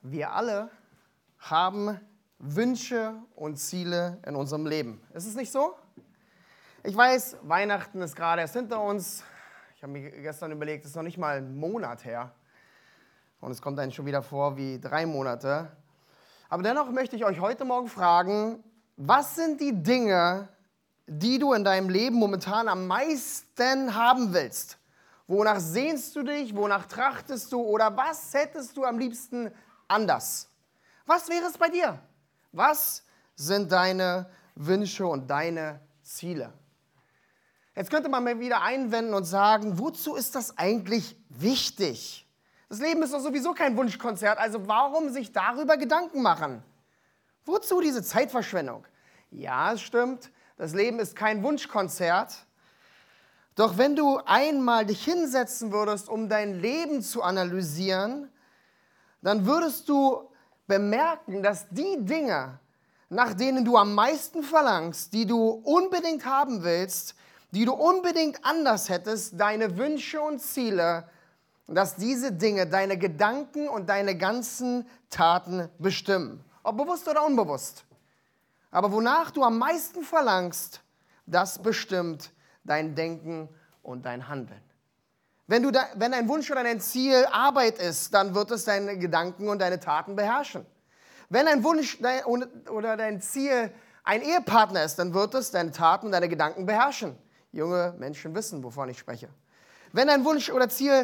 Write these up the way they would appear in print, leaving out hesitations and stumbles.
Wir alle haben Wünsche und Ziele in unserem Leben. Ist es nicht so? Ich weiß, Weihnachten ist gerade erst hinter uns. Ich habe mir gestern überlegt, es ist noch nicht mal ein Monat her. Und es kommt einem schon wieder vor wie 3 Monate. Aber dennoch möchte ich euch heute Morgen fragen, was sind die Dinge, die du in deinem Leben momentan am meisten haben willst? Wonach sehnst du dich? Wonach trachtest du? Oder was hättest du am liebsten anders? Was wäre es bei dir? Was sind deine Wünsche und deine Ziele? Jetzt könnte man mal wieder einwenden und sagen, wozu ist das eigentlich wichtig? Das Leben ist doch sowieso kein Wunschkonzert, also warum sich darüber Gedanken machen? Wozu diese Zeitverschwendung? Ja, es stimmt, das Leben ist kein Wunschkonzert. Doch wenn du einmal dich hinsetzen würdest, um dein Leben zu analysieren, dann würdest du bemerken, dass die Dinge, nach denen du am meisten verlangst, die du unbedingt haben willst, die du unbedingt anders hättest, deine Wünsche und Ziele, dass diese Dinge deine Gedanken und deine ganzen Taten bestimmen. Ob bewusst oder unbewusst. Aber wonach du am meisten verlangst, das bestimmt dein Denken und dein Handeln. Wenn dein Wunsch oder dein Ziel Arbeit ist, dann wird es deine Gedanken und deine Taten beherrschen. Wenn dein Wunsch oder dein Ziel ein Ehepartner ist, dann wird es deine Taten und deine Gedanken beherrschen. Junge Menschen wissen, wovon ich spreche. Wenn dein Wunsch oder Ziel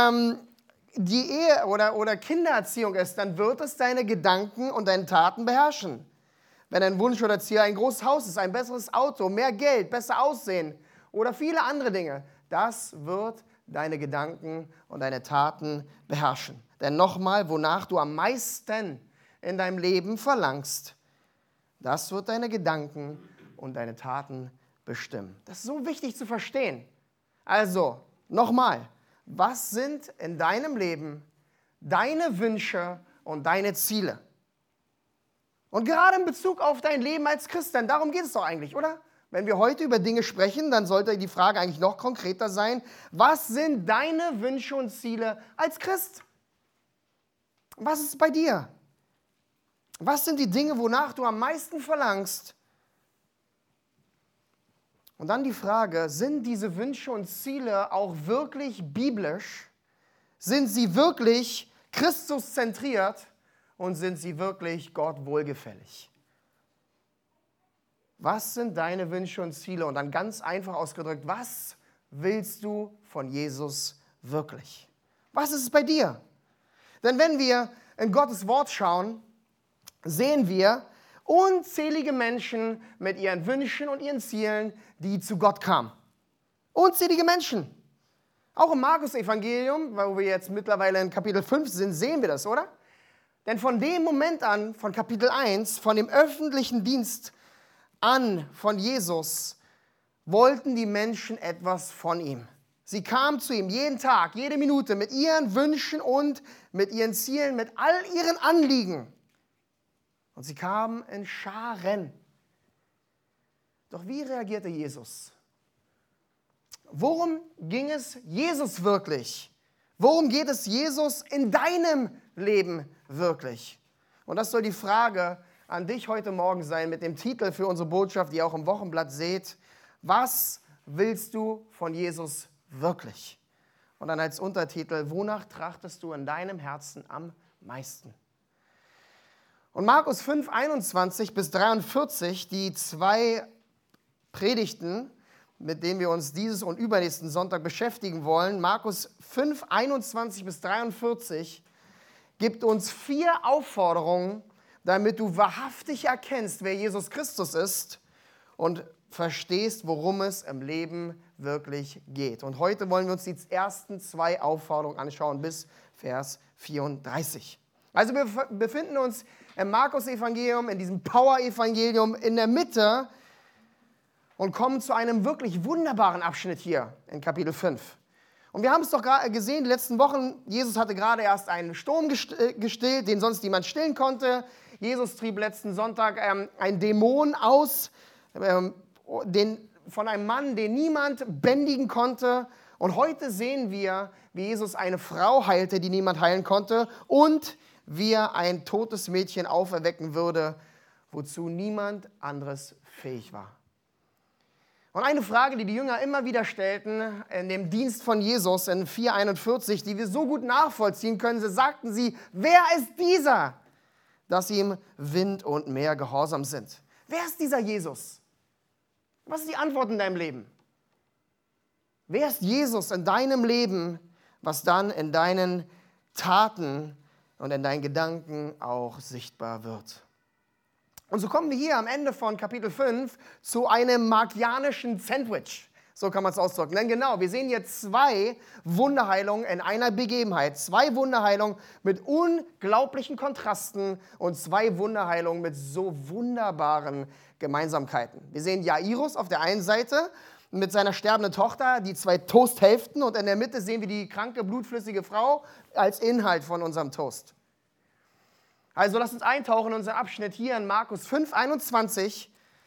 die Ehe oder Kindererziehung ist, dann wird es deine Gedanken und deine Taten beherrschen. Wenn dein Wunsch oder Ziel ein großes Haus ist, ein besseres Auto, mehr Geld, besser aussehen oder viele andere Dinge, das wird deine Gedanken und deine Taten beherrschen. Denn nochmal, wonach du am meisten in deinem Leben verlangst, das wird deine Gedanken und deine Taten bestimmen. Das ist so wichtig zu verstehen. Also, nochmal, was sind in deinem Leben deine Wünsche und deine Ziele? Und gerade in Bezug auf dein Leben als Christ, denn darum geht es doch eigentlich, oder? Wenn wir heute über Dinge sprechen, dann sollte die Frage eigentlich noch konkreter sein, was sind deine Wünsche und Ziele als Christ? Was ist bei dir? Was sind die Dinge, wonach du am meisten verlangst? Und dann die Frage, sind diese Wünsche und Ziele auch wirklich biblisch? Sind sie wirklich Christus-zentriert und sind sie wirklich Gott wohlgefällig? Was sind deine Wünsche und Ziele? Und dann ganz einfach ausgedrückt, was willst du von Jesus wirklich? Was ist es bei dir? Denn wenn wir in Gottes Wort schauen, sehen wir unzählige Menschen mit ihren Wünschen und ihren Zielen, die zu Gott kamen. Unzählige Menschen. Auch im Markus-Evangelium, wo wir jetzt mittlerweile in Kapitel 5 sind, sehen wir das, oder? Denn von dem Moment an, von Kapitel 1, von dem öffentlichen Dienst an von Jesus, wollten die Menschen etwas von ihm. Sie kamen zu ihm jeden Tag, jede Minute mit ihren Wünschen und mit ihren Zielen, mit all ihren Anliegen. Und sie kamen in Scharen. Doch wie reagierte Jesus? Worum ging es Jesus wirklich? Worum geht es Jesus in deinem Leben wirklich? Und das soll die Frage an dich heute Morgen sein mit dem Titel für unsere Botschaft, die ihr auch im Wochenblatt seht. Was willst du von Jesus wirklich? Und dann als Untertitel, wonach trachtest du in deinem Herzen am meisten? Und Markus 5, 21 bis 43, die 2 Predigten, mit denen wir uns dieses und übernächsten Sonntag beschäftigen wollen, Markus 5, 21 bis 43, gibt uns 4 Aufforderungen, damit du wahrhaftig erkennst, wer Jesus Christus ist und verstehst, worum es im Leben wirklich geht. Und heute wollen wir uns die ersten 2 Aufforderungen anschauen bis Vers 34. Also wir befinden uns im Markus-Evangelium, in diesem Power-Evangelium in der Mitte und kommen zu einem wirklich wunderbaren Abschnitt hier in Kapitel 5. Und wir haben es doch gerade gesehen, die letzten Wochen, Jesus hatte gerade erst einen Sturm gestillt, den sonst niemand stillen konnte. Jesus trieb letzten Sonntag einen Dämon aus, von einem Mann, den niemand bändigen konnte. Und heute sehen wir, wie Jesus eine Frau heilte, die niemand heilen konnte. Und wie er ein totes Mädchen auferwecken würde, wozu niemand anderes fähig war. Und eine Frage, die die Jünger immer wieder stellten in dem Dienst von Jesus in 4,41, die wir so gut nachvollziehen können, sagten sie, wer ist dieser, dass ihm Wind und Meer gehorsam sind? Wer ist dieser Jesus? Was ist die Antwort in deinem Leben? Wer ist Jesus in deinem Leben, was dann in deinen Taten und in deinen Gedanken auch sichtbar wird? Und so kommen wir hier am Ende von Kapitel 5 zu einem markianischen Sandwich. So kann man es ausdrücken. Denn genau, wir sehen hier 2 Wunderheilungen in einer Begebenheit. 2 Wunderheilungen mit unglaublichen Kontrasten und 2 Wunderheilungen mit so wunderbaren Gemeinsamkeiten. Wir sehen Jairus auf der einen Seite mit seiner sterbenden Tochter, die 2 Toasthälften, und in der Mitte sehen wir die kranke, blutflüssige Frau als Inhalt von unserem Toast. Also lasst uns eintauchen in unseren Abschnitt hier in Markus 5,21,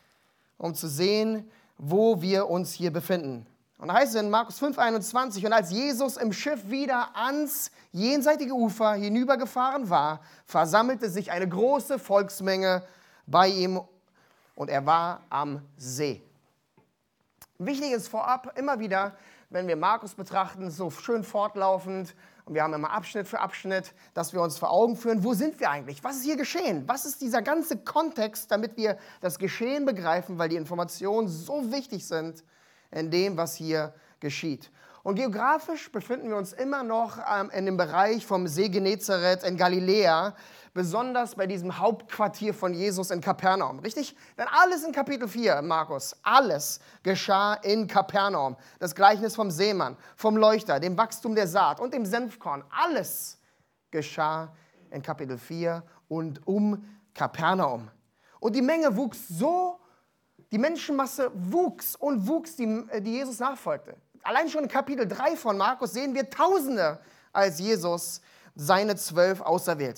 um zu sehen, wo wir uns hier befinden. Und da heißt es in Markus 5,21, und als Jesus im Schiff wieder ans jenseitige Ufer hinübergefahren war, versammelte sich eine große Volksmenge bei ihm und er war am See. Wichtig ist vorab immer wieder, wenn wir Markus betrachten, so schön fortlaufend, und wir haben immer Abschnitt für Abschnitt, dass wir uns vor Augen führen, wo sind wir eigentlich? Was ist hier geschehen? Was ist dieser ganze Kontext, damit wir das Geschehen begreifen, weil die Informationen so wichtig sind in dem, was hier geschieht. Und geografisch befinden wir uns immer noch in dem Bereich vom See Genezareth in Galiläa, besonders bei diesem Hauptquartier von Jesus in Kapernaum, richtig? Denn alles in Kapitel 4, Markus, alles geschah in Kapernaum. Das Gleichnis vom Seemann, vom Leuchter, dem Wachstum der Saat und dem Senfkorn, alles geschah in Kapitel 4 und um Kapernaum. Und die Menge wuchs so, die Menschenmasse wuchs und wuchs, die Jesus nachfolgte. Allein schon in Kapitel 3 von Markus sehen wir Tausende, als Jesus seine 12 auserwählte.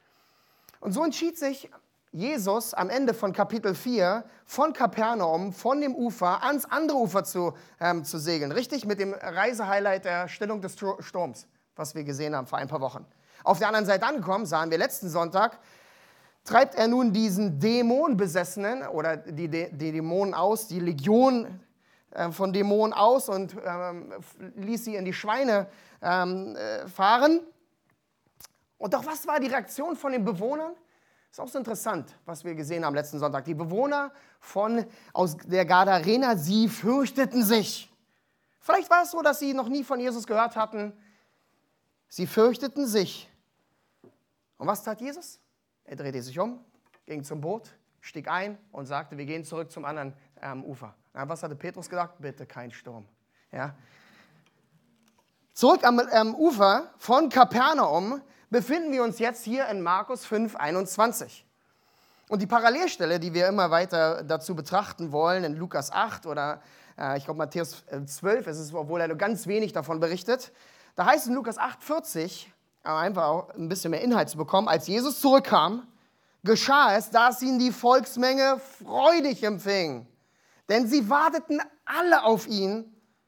Und so entschied sich Jesus am Ende von Kapitel 4 von Kapernaum, von dem Ufer, ans andere Ufer zu segeln. Richtig? Mit dem Reisehighlight der Stillung des Sturms, was wir gesehen haben vor ein paar Wochen. Auf der anderen Seite angekommen, sahen wir letzten Sonntag, treibt er nun diesen Dämonenbesessenen oder die Dämonen aus, die Legion von Dämonen aus und ließ sie in die Schweine fahren. Und doch, was war die Reaktion von den Bewohnern? Ist auch so interessant, was wir gesehen haben letzten Sonntag. Die Bewohner aus der Gadarena, sie fürchteten sich. Vielleicht war es so, dass sie noch nie von Jesus gehört hatten. Sie fürchteten sich. Und was tat Jesus? Er drehte sich um, ging zum Boot, stieg ein und sagte, wir gehen zurück zum anderen Ufer. Na, was hatte Petrus gesagt? Bitte kein Sturm. Ja. Zurück am Ufer von Kapernaum befinden wir uns jetzt hier in Markus 5,21. Und die Parallelstelle, die wir immer weiter dazu betrachten wollen, in Lukas 8 oder ich glaube Matthäus 12, ist es, obwohl er nur ganz wenig davon berichtet, da heißt es in Lukas 8,40, einfach auch ein bisschen mehr Inhalt zu bekommen, als Jesus zurückkam, geschah es, dass ihn die Volksmenge freudig empfing. Denn sie warteten alle auf ihn.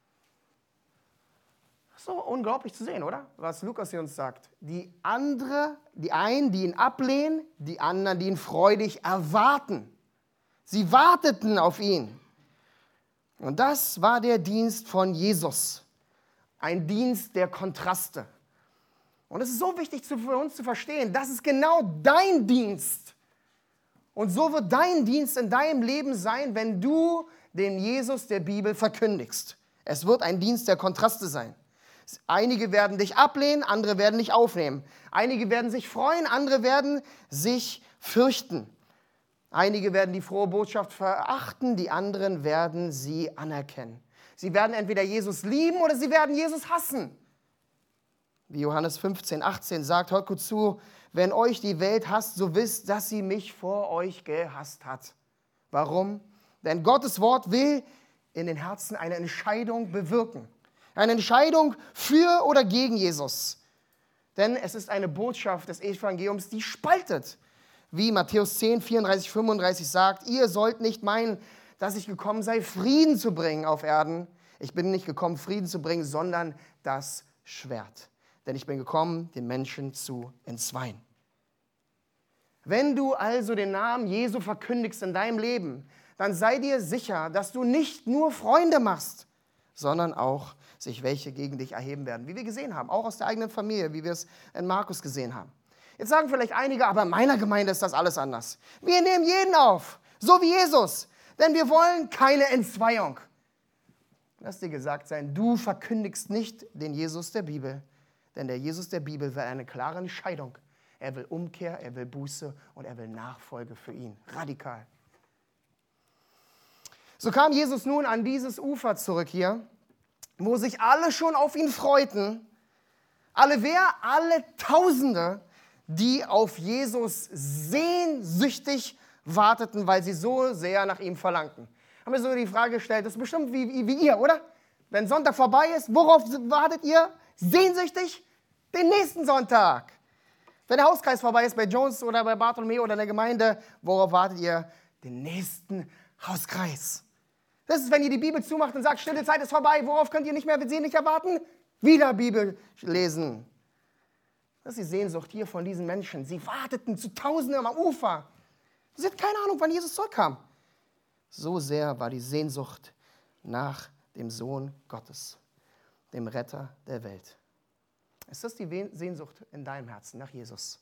So unglaublich zu sehen, oder? Was Lukas hier uns sagt. Die einen, die ihn ablehnen, die anderen, die ihn freudig erwarten. Sie warteten auf ihn. Und das war der Dienst von Jesus. Ein Dienst der Kontraste. Und es ist so wichtig für uns zu verstehen, das ist genau dein Dienst. Und so wird dein Dienst in deinem Leben sein, wenn du den Jesus der Bibel verkündigst. Es wird ein Dienst der Kontraste sein. Einige werden dich ablehnen, andere werden dich aufnehmen. Einige werden sich freuen, andere werden sich fürchten. Einige werden die frohe Botschaft verachten, die anderen werden sie anerkennen. Sie werden entweder Jesus lieben oder sie werden Jesus hassen. Wie Johannes 15,18 sagt, hört gut zu, wenn euch die Welt hasst, so wisst, dass sie mich vor euch gehasst hat. Warum? Denn Gottes Wort will in den Herzen eine Entscheidung bewirken. Eine Entscheidung für oder gegen Jesus. Denn es ist eine Botschaft des Evangeliums, die spaltet. Wie Matthäus 10, 34, 35 sagt, ihr sollt nicht meinen, dass ich gekommen sei, Frieden zu bringen auf Erden. Ich bin nicht gekommen, Frieden zu bringen, sondern das Schwert. Denn ich bin gekommen, den Menschen zu entzweien. Wenn du also den Namen Jesu verkündigst in deinem Leben, dann sei dir sicher, dass du nicht nur Freunde machst, sondern auch sich welche gegen dich erheben werden, wie wir gesehen haben, auch aus der eigenen Familie, wie wir es in Markus gesehen haben. Jetzt sagen vielleicht einige, aber in meiner Gemeinde ist das alles anders. Wir nehmen jeden auf, so wie Jesus, denn wir wollen keine Entzweiung. Lass dir gesagt sein, du verkündigst nicht den Jesus der Bibel, denn der Jesus der Bibel will eine klare Entscheidung. Er will Umkehr, er will Buße und er will Nachfolge für ihn. Radikal. So kam Jesus nun an dieses Ufer zurück hier, wo sich alle schon auf ihn freuten. Alle wer? Alle Tausende, die auf Jesus sehnsüchtig warteten, weil sie so sehr nach ihm verlangten. Haben wir so die Frage gestellt, das ist bestimmt wie ihr, oder? Wenn Sonntag vorbei ist, worauf wartet ihr? Sehnsüchtig? Den nächsten Sonntag. Wenn der Hauskreis vorbei ist bei Jones oder bei Bartholomew oder der Gemeinde, worauf wartet ihr? Den nächsten Hauskreis. Das ist, wenn ihr die Bibel zumacht und sagt, stille Zeit ist vorbei, worauf könnt ihr nicht mehr sehnlich erwarten? Wieder Bibel lesen. Das ist die Sehnsucht hier von diesen Menschen. Sie warteten zu Tausenden am Ufer. Sie hatten keine Ahnung, wann Jesus zurückkam. So sehr war die Sehnsucht nach dem Sohn Gottes, dem Retter der Welt. Ist das die Sehnsucht in deinem Herzen nach Jesus?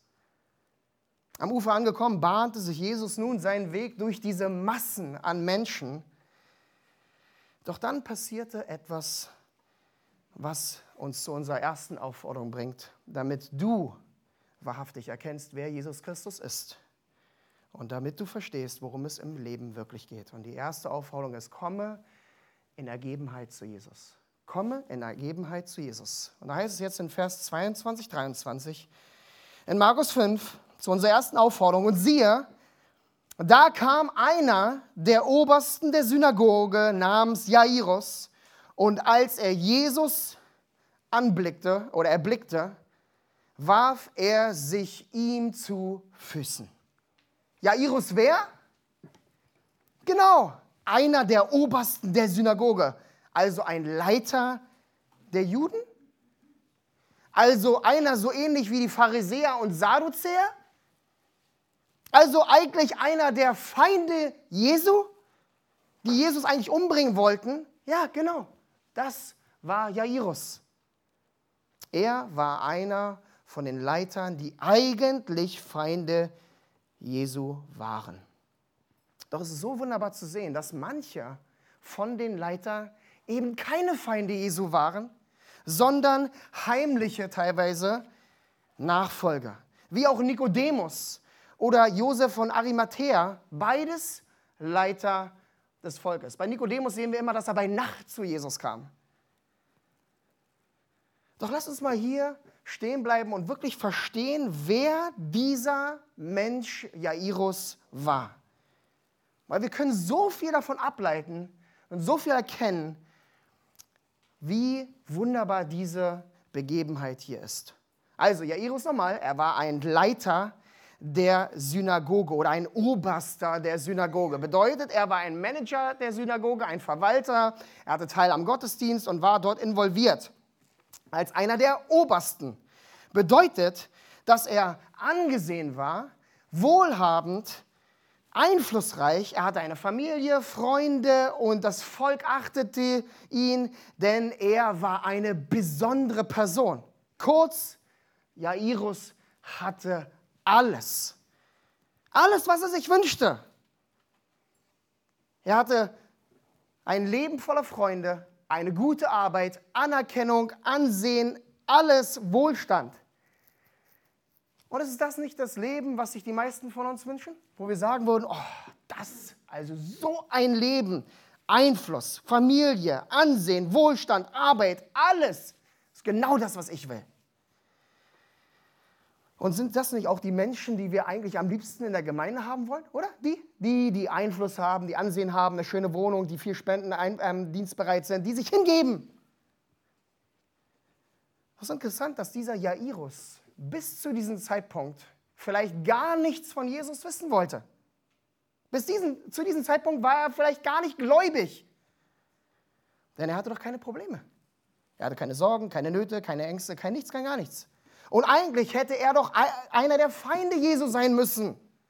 Am Ufer angekommen, bahnte sich Jesus nun seinen Weg durch diese Massen an Menschen. Doch dann passierte etwas, was uns zu unserer ersten Aufforderung bringt, damit du wahrhaftig erkennst, wer Jesus Christus ist. Und damit du verstehst, worum es im Leben wirklich geht. Und die erste Aufforderung ist, komme in Ergebenheit zu Jesus. Komme in Ergebenheit zu Jesus. Und da heißt es jetzt in Vers 22, 23, in Markus 5, zu unserer ersten Aufforderung. Und siehe, da kam einer der Obersten der Synagoge namens Jairus. Und als er Jesus erblickte, warf er sich ihm zu Füßen. Jairus wer? Genau, einer der Obersten der Synagoge. Also ein Leiter der Juden? Also einer so ähnlich wie die Pharisäer und Sadduzäer? Also eigentlich einer der Feinde Jesu, die Jesus eigentlich umbringen wollten? Ja, genau, das war Jairus. Er war einer von den Leitern, die eigentlich Feinde Jesu waren. Doch es ist so wunderbar zu sehen, dass manche von den Leitern eben keine Feinde Jesu waren, sondern heimliche teilweise Nachfolger. Wie auch Nikodemus oder Josef von Arimathäa, beides Leiter des Volkes. Bei Nikodemus sehen wir immer, dass er bei Nacht zu Jesus kam. Doch lasst uns mal hier stehen bleiben und wirklich verstehen, wer dieser Mensch Jairus war. Weil wir können so viel davon ableiten und so viel erkennen, wie wunderbar diese Begebenheit hier ist. Also Jairus nochmal, er war ein Leiter der Synagoge oder ein Oberster der Synagoge. Bedeutet, er war ein Manager der Synagoge, ein Verwalter, er hatte Teil am Gottesdienst und war dort involviert. Als einer der Obersten. Bedeutet, dass er angesehen war, wohlhabend, einflussreich. Er hatte eine Familie, Freunde und das Volk achtete ihn, denn er war eine besondere Person. Kurz, Jairus hatte alles. Alles, was er sich wünschte. Er hatte ein Leben voller Freunde, eine gute Arbeit, Anerkennung, Ansehen, alles Wohlstand. Und ist das nicht das Leben, was sich die meisten von uns wünschen? Wo wir sagen würden, oh, also so ein Leben, Einfluss, Familie, Ansehen, Wohlstand, Arbeit, alles ist genau das, was ich will. Und sind das nicht auch die Menschen, die wir eigentlich am liebsten in der Gemeinde haben wollen, oder? Die Einfluss haben, die Ansehen haben, eine schöne Wohnung, die viel Spenden dienstbereit sind, die sich hingeben. Das ist interessant, dass dieser Jairus bis zu diesem Zeitpunkt vielleicht gar nichts von Jesus wissen wollte. Zu diesem Zeitpunkt war er vielleicht gar nicht gläubig. Denn er hatte doch keine Probleme. Er hatte keine Sorgen, keine Nöte, keine Ängste, kein nichts, kein gar nichts. Und eigentlich hätte er doch einer der Feinde Jesu sein müssen.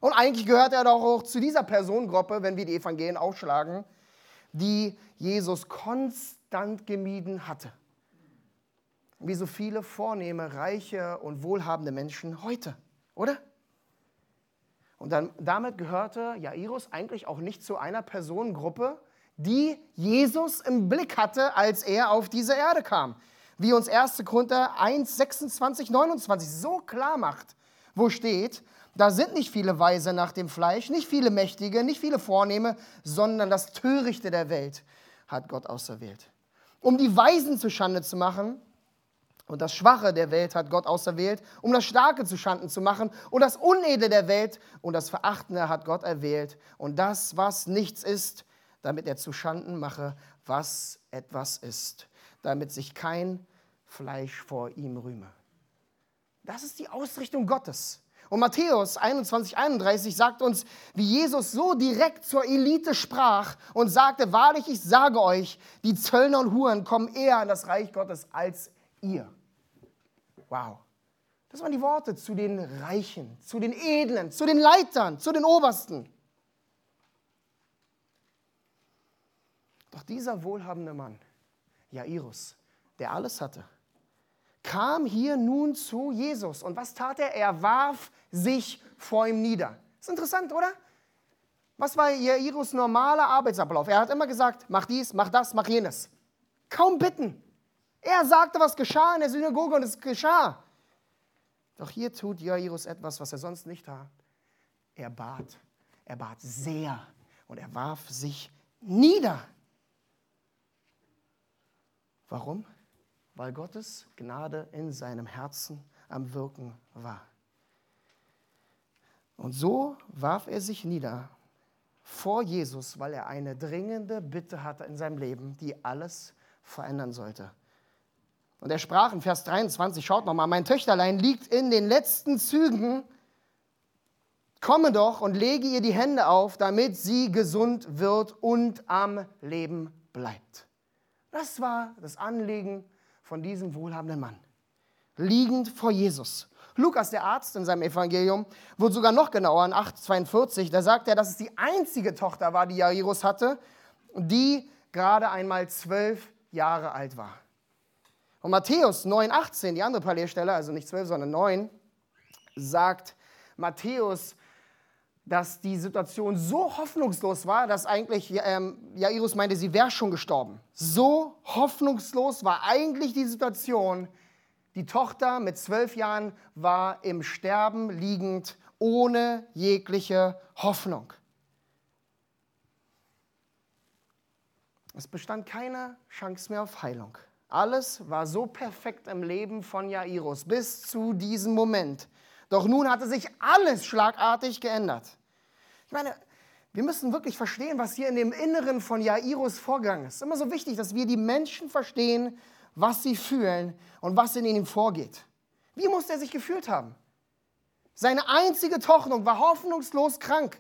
Und eigentlich gehört er doch auch zu dieser Personengruppe, wenn wir die Evangelien aufschlagen, die Jesus konstant gemieden hatte. Wie so viele vornehme, reiche und wohlhabende Menschen heute, oder? Und damit gehörte Jairus eigentlich auch nicht zu einer Personengruppe, die Jesus im Blick hatte, als er auf diese Erde kam. Wie uns 1. Korinther 1, 26, 29 so klar macht, wo steht, da sind nicht viele Weise nach dem Fleisch, nicht viele Mächtige, nicht viele Vornehme, sondern das Törichte der Welt hat Gott auserwählt. Um die Weisen zu Schande zu machen und das Schwache der Welt hat Gott auserwählt, um das Starke zu Schanden zu machen und das Unedle der Welt und das Verachtende hat Gott erwählt und das, was nichts ist, damit er zu Schanden mache, was etwas ist, damit sich kein Fleisch vor ihm rühme. Das ist die Ausrichtung Gottes. Und Matthäus 21, 31 sagt uns, wie Jesus so direkt zur Elite sprach und sagte, wahrlich, ich sage euch, die Zöllner und Huren kommen eher an das Reich Gottes als ihr. Wow. Das waren die Worte zu den Reichen, zu den Edlen, zu den Leitern, zu den Obersten. Doch dieser wohlhabende Mann, Jairus, der alles hatte, kam hier nun zu Jesus. Und was tat er? Er warf sich vor ihm nieder. Ist interessant, oder? Was war Jairus' normaler Arbeitsablauf? Er hat immer gesagt, mach dies, mach das, mach jenes. Kaum bitten. Er sagte, was geschah in der Synagoge und es geschah. Doch hier tut Jairus etwas, was er sonst nicht tat. Er bat sehr und er warf sich nieder. Warum? Weil Gottes Gnade in seinem Herzen am Wirken war. Und so warf er sich nieder vor Jesus, weil er eine dringende Bitte hatte in seinem Leben, die alles verändern sollte. Und er sprach in Vers 23, schaut nochmal, mein Töchterlein liegt in den letzten Zügen, komme doch und lege ihr die Hände auf, damit sie gesund wird und am Leben bleibt. Das war das Anliegen von diesem wohlhabenden Mann, liegend vor Jesus. Lukas, der Arzt in seinem Evangelium, wurde sogar noch genauer in 8,42, da sagt er, dass es die einzige Tochter war, die Jairus hatte, die gerade einmal 12 Jahre alt war. Und Matthäus 9,18, die andere Parallelstelle, also nicht 12, sondern 9, sagt Matthäus, dass die Situation so hoffnungslos war, dass eigentlich Jairus meinte, sie wäre schon gestorben. So hoffnungslos war eigentlich die Situation. Die Tochter mit 12 Jahren war im Sterben liegend, ohne jegliche Hoffnung. Es bestand keine Chance mehr auf Heilung. Alles war so perfekt im Leben von Jairus bis zu diesem Moment. Doch nun hatte sich alles schlagartig geändert. Ich meine, wir müssen wirklich verstehen, was hier in dem Inneren von Jairus vorgegangen ist. Es ist immer so wichtig, dass wir die Menschen verstehen, was sie fühlen und was in ihnen vorgeht. Wie muss er sich gefühlt haben? Seine einzige Tochter war hoffnungslos krank.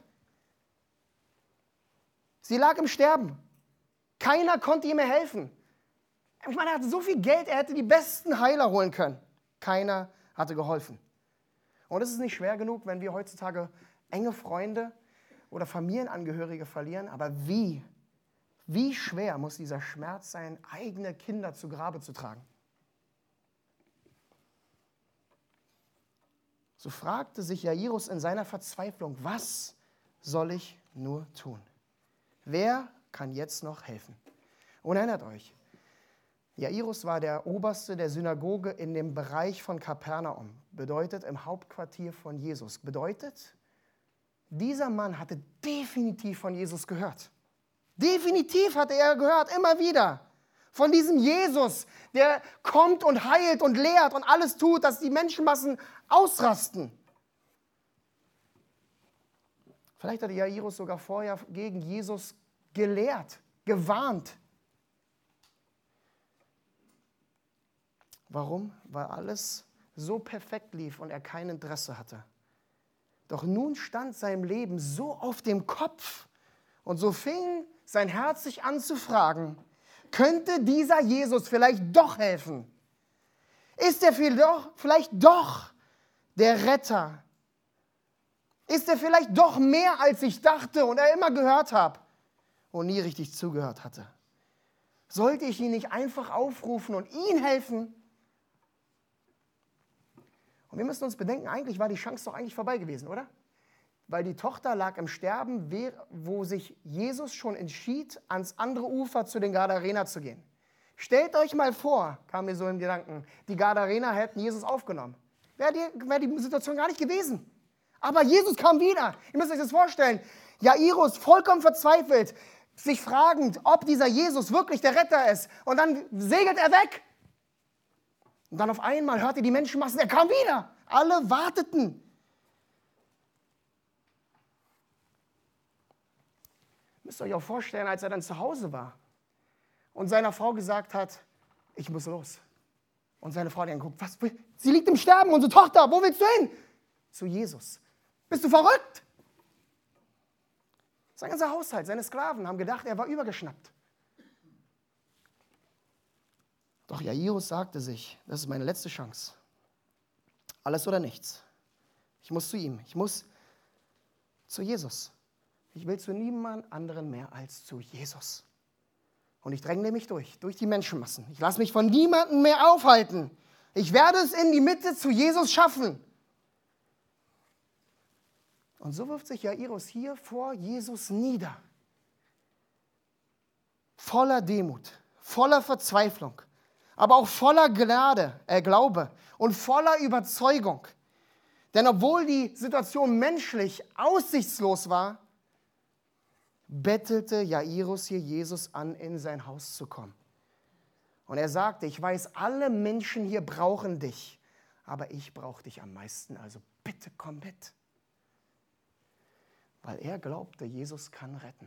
Sie lag im Sterben. Keiner konnte ihm mehr helfen. Ich meine, er hatte so viel Geld, er hätte die besten Heiler holen können. Keiner hatte geholfen. Und es ist nicht schwer genug, wenn wir heutzutage enge Freunde oder Familienangehörige verlieren. Aber wie schwer muss dieser Schmerz sein, eigene Kinder zu Grabe zu tragen? So fragte sich Jairus in seiner Verzweiflung, was soll ich nur tun? Wer kann jetzt noch helfen? Und erinnert euch, Jairus war der Oberste der Synagoge in dem Bereich von Kapernaum. Bedeutet im Hauptquartier von Jesus. Bedeutet, dieser Mann hatte definitiv von Jesus gehört. Definitiv hatte er gehört, immer wieder. Von diesem Jesus, der kommt und heilt und lehrt und alles tut, dass die Menschenmassen ausrasten. Vielleicht hatte Jairus sogar vorher gegen Jesus gelehrt, gewarnt. Warum? Weil alles so perfekt lief und er kein Interesse hatte. Doch nun stand sein Leben so auf dem Kopf und so fing sein Herz sich an zu fragen, könnte dieser Jesus vielleicht doch helfen? Ist er vielleicht doch der Retter? Ist er vielleicht doch mehr, als ich dachte und er immer gehört habe und nie richtig zugehört hatte? Sollte ich ihn nicht einfach aufrufen und ihm helfen? Und wir müssen uns bedenken, eigentlich war die Chance doch eigentlich vorbei gewesen, oder? Weil die Tochter lag im Sterben, wo sich Jesus schon entschied, ans andere Ufer zu den Gadarener zu gehen. Stellt euch mal vor, kam mir so im Gedanken, die Gadarener hätten Jesus aufgenommen. Wäre die Situation gar nicht gewesen. Aber Jesus kam wieder. Ihr müsst euch das vorstellen. Jairus, vollkommen verzweifelt, sich fragend, ob dieser Jesus wirklich der Retter ist. Und dann segelt er weg. Und dann auf einmal hörte die Menschenmassen, er kam wieder. Alle warteten. Müsst ihr euch auch vorstellen, als er dann zu Hause war und seiner Frau gesagt hat, ich muss los. Und seine Frau hat ihn geguckt, was? Sie liegt im Sterben, unsere Tochter, wo willst du hin? Zu Jesus. Bist du verrückt? Sein ganzer Haushalt, seine Sklaven haben gedacht, er war übergeschnappt. Doch Jairus sagte sich, das ist meine letzte Chance. Alles oder nichts. Ich muss zu ihm, ich muss zu Jesus. Ich will zu niemand anderen mehr als zu Jesus. Und ich dränge mich durch die Menschenmassen. Ich lasse mich von niemandem mehr aufhalten. Ich werde es in die Mitte zu Jesus schaffen. Und so wirft sich Jairus hier vor Jesus nieder. Voller Demut, voller Verzweiflung, aber auch voller Glaube und voller Überzeugung. Denn obwohl die Situation menschlich aussichtslos war, bettelte Jairus hier Jesus an, in sein Haus zu kommen. Und er sagte, ich weiß, alle Menschen hier brauchen dich, aber ich brauche dich am meisten, also bitte komm mit. Weil er glaubte, Jesus kann retten.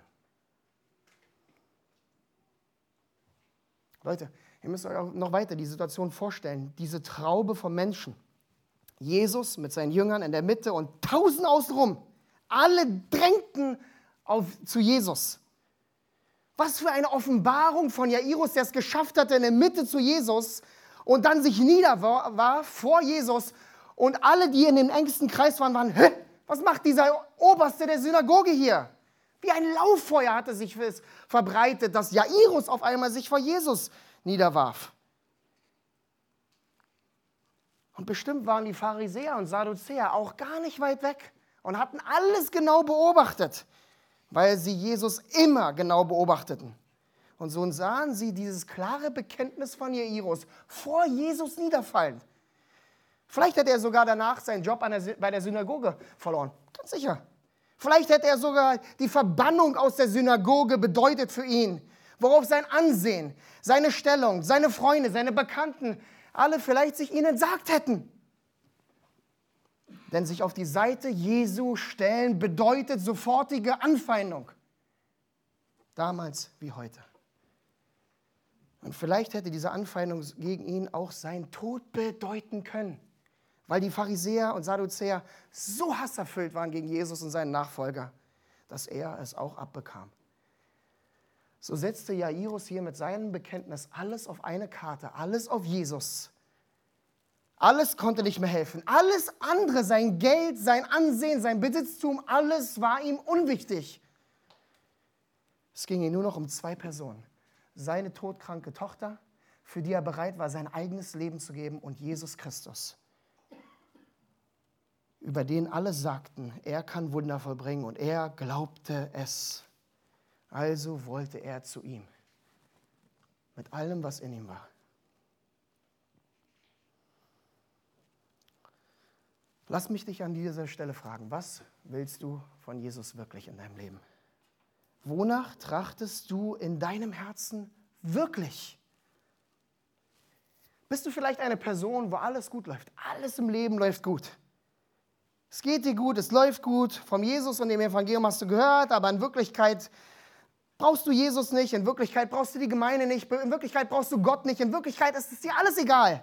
Leute, ihr müsst euch auch noch weiter die Situation vorstellen, diese Traube von Menschen. Jesus mit seinen Jüngern in der Mitte und 1000 außenrum. Alle drängten zu Jesus. Was für eine Offenbarung von Jairus, der es geschafft hatte, in der Mitte zu Jesus und dann sich niederwarf vor Jesus und alle, die in dem engsten Kreis waren, hä? Was macht dieser Oberste der Synagoge hier? Wie ein Lauffeuer hatte sich verbreitet, dass Jairus auf einmal sich vor Jesus niederwarf. Und bestimmt waren die Pharisäer und Sadduzäer auch gar nicht weit weg und hatten alles genau beobachtet, weil sie Jesus immer genau beobachteten. Und so sahen sie dieses klare Bekenntnis von Jairus vor Jesus niederfallen. Vielleicht hätte er sogar danach seinen Job bei der Synagoge verloren. Ganz sicher. Vielleicht hätte er sogar die Verbannung aus der Synagoge bedeutet für ihn, worauf sein Ansehen, seine Stellung, seine Freunde, seine Bekannten, alle vielleicht sich ihn entsagt hätten. Denn sich auf die Seite Jesu stellen bedeutet sofortige Anfeindung. Damals wie heute. Und vielleicht hätte diese Anfeindung gegen ihn auch sein Tod bedeuten können. Weil die Pharisäer und Sadduzäer so hasserfüllt waren gegen Jesus und seinen Nachfolger, dass er es auch abbekam. So setzte Jairus hier mit seinem Bekenntnis alles auf eine Karte, alles auf Jesus. Alles konnte nicht mehr helfen. Alles andere, sein Geld, sein Ansehen, sein Besitztum, alles war ihm unwichtig. Es ging ihm nur noch um 2 Personen. Seine todkranke Tochter, für die er bereit war, sein eigenes Leben zu geben, und Jesus Christus, über den alle sagten, er kann Wunder vollbringen, und er glaubte es. Also wollte er zu ihm, mit allem, was in ihm war. Lass mich dich an dieser Stelle fragen, was willst du von Jesus wirklich in deinem Leben? Wonach trachtest du in deinem Herzen wirklich? Bist du vielleicht eine Person, wo alles gut läuft? Alles im Leben läuft gut. Es geht dir gut, es läuft gut. Vom Jesus und dem Evangelium hast du gehört, aber in Wirklichkeit brauchst du Jesus nicht. In Wirklichkeit brauchst du die Gemeinde nicht. In Wirklichkeit brauchst du Gott nicht. In Wirklichkeit ist es dir alles egal.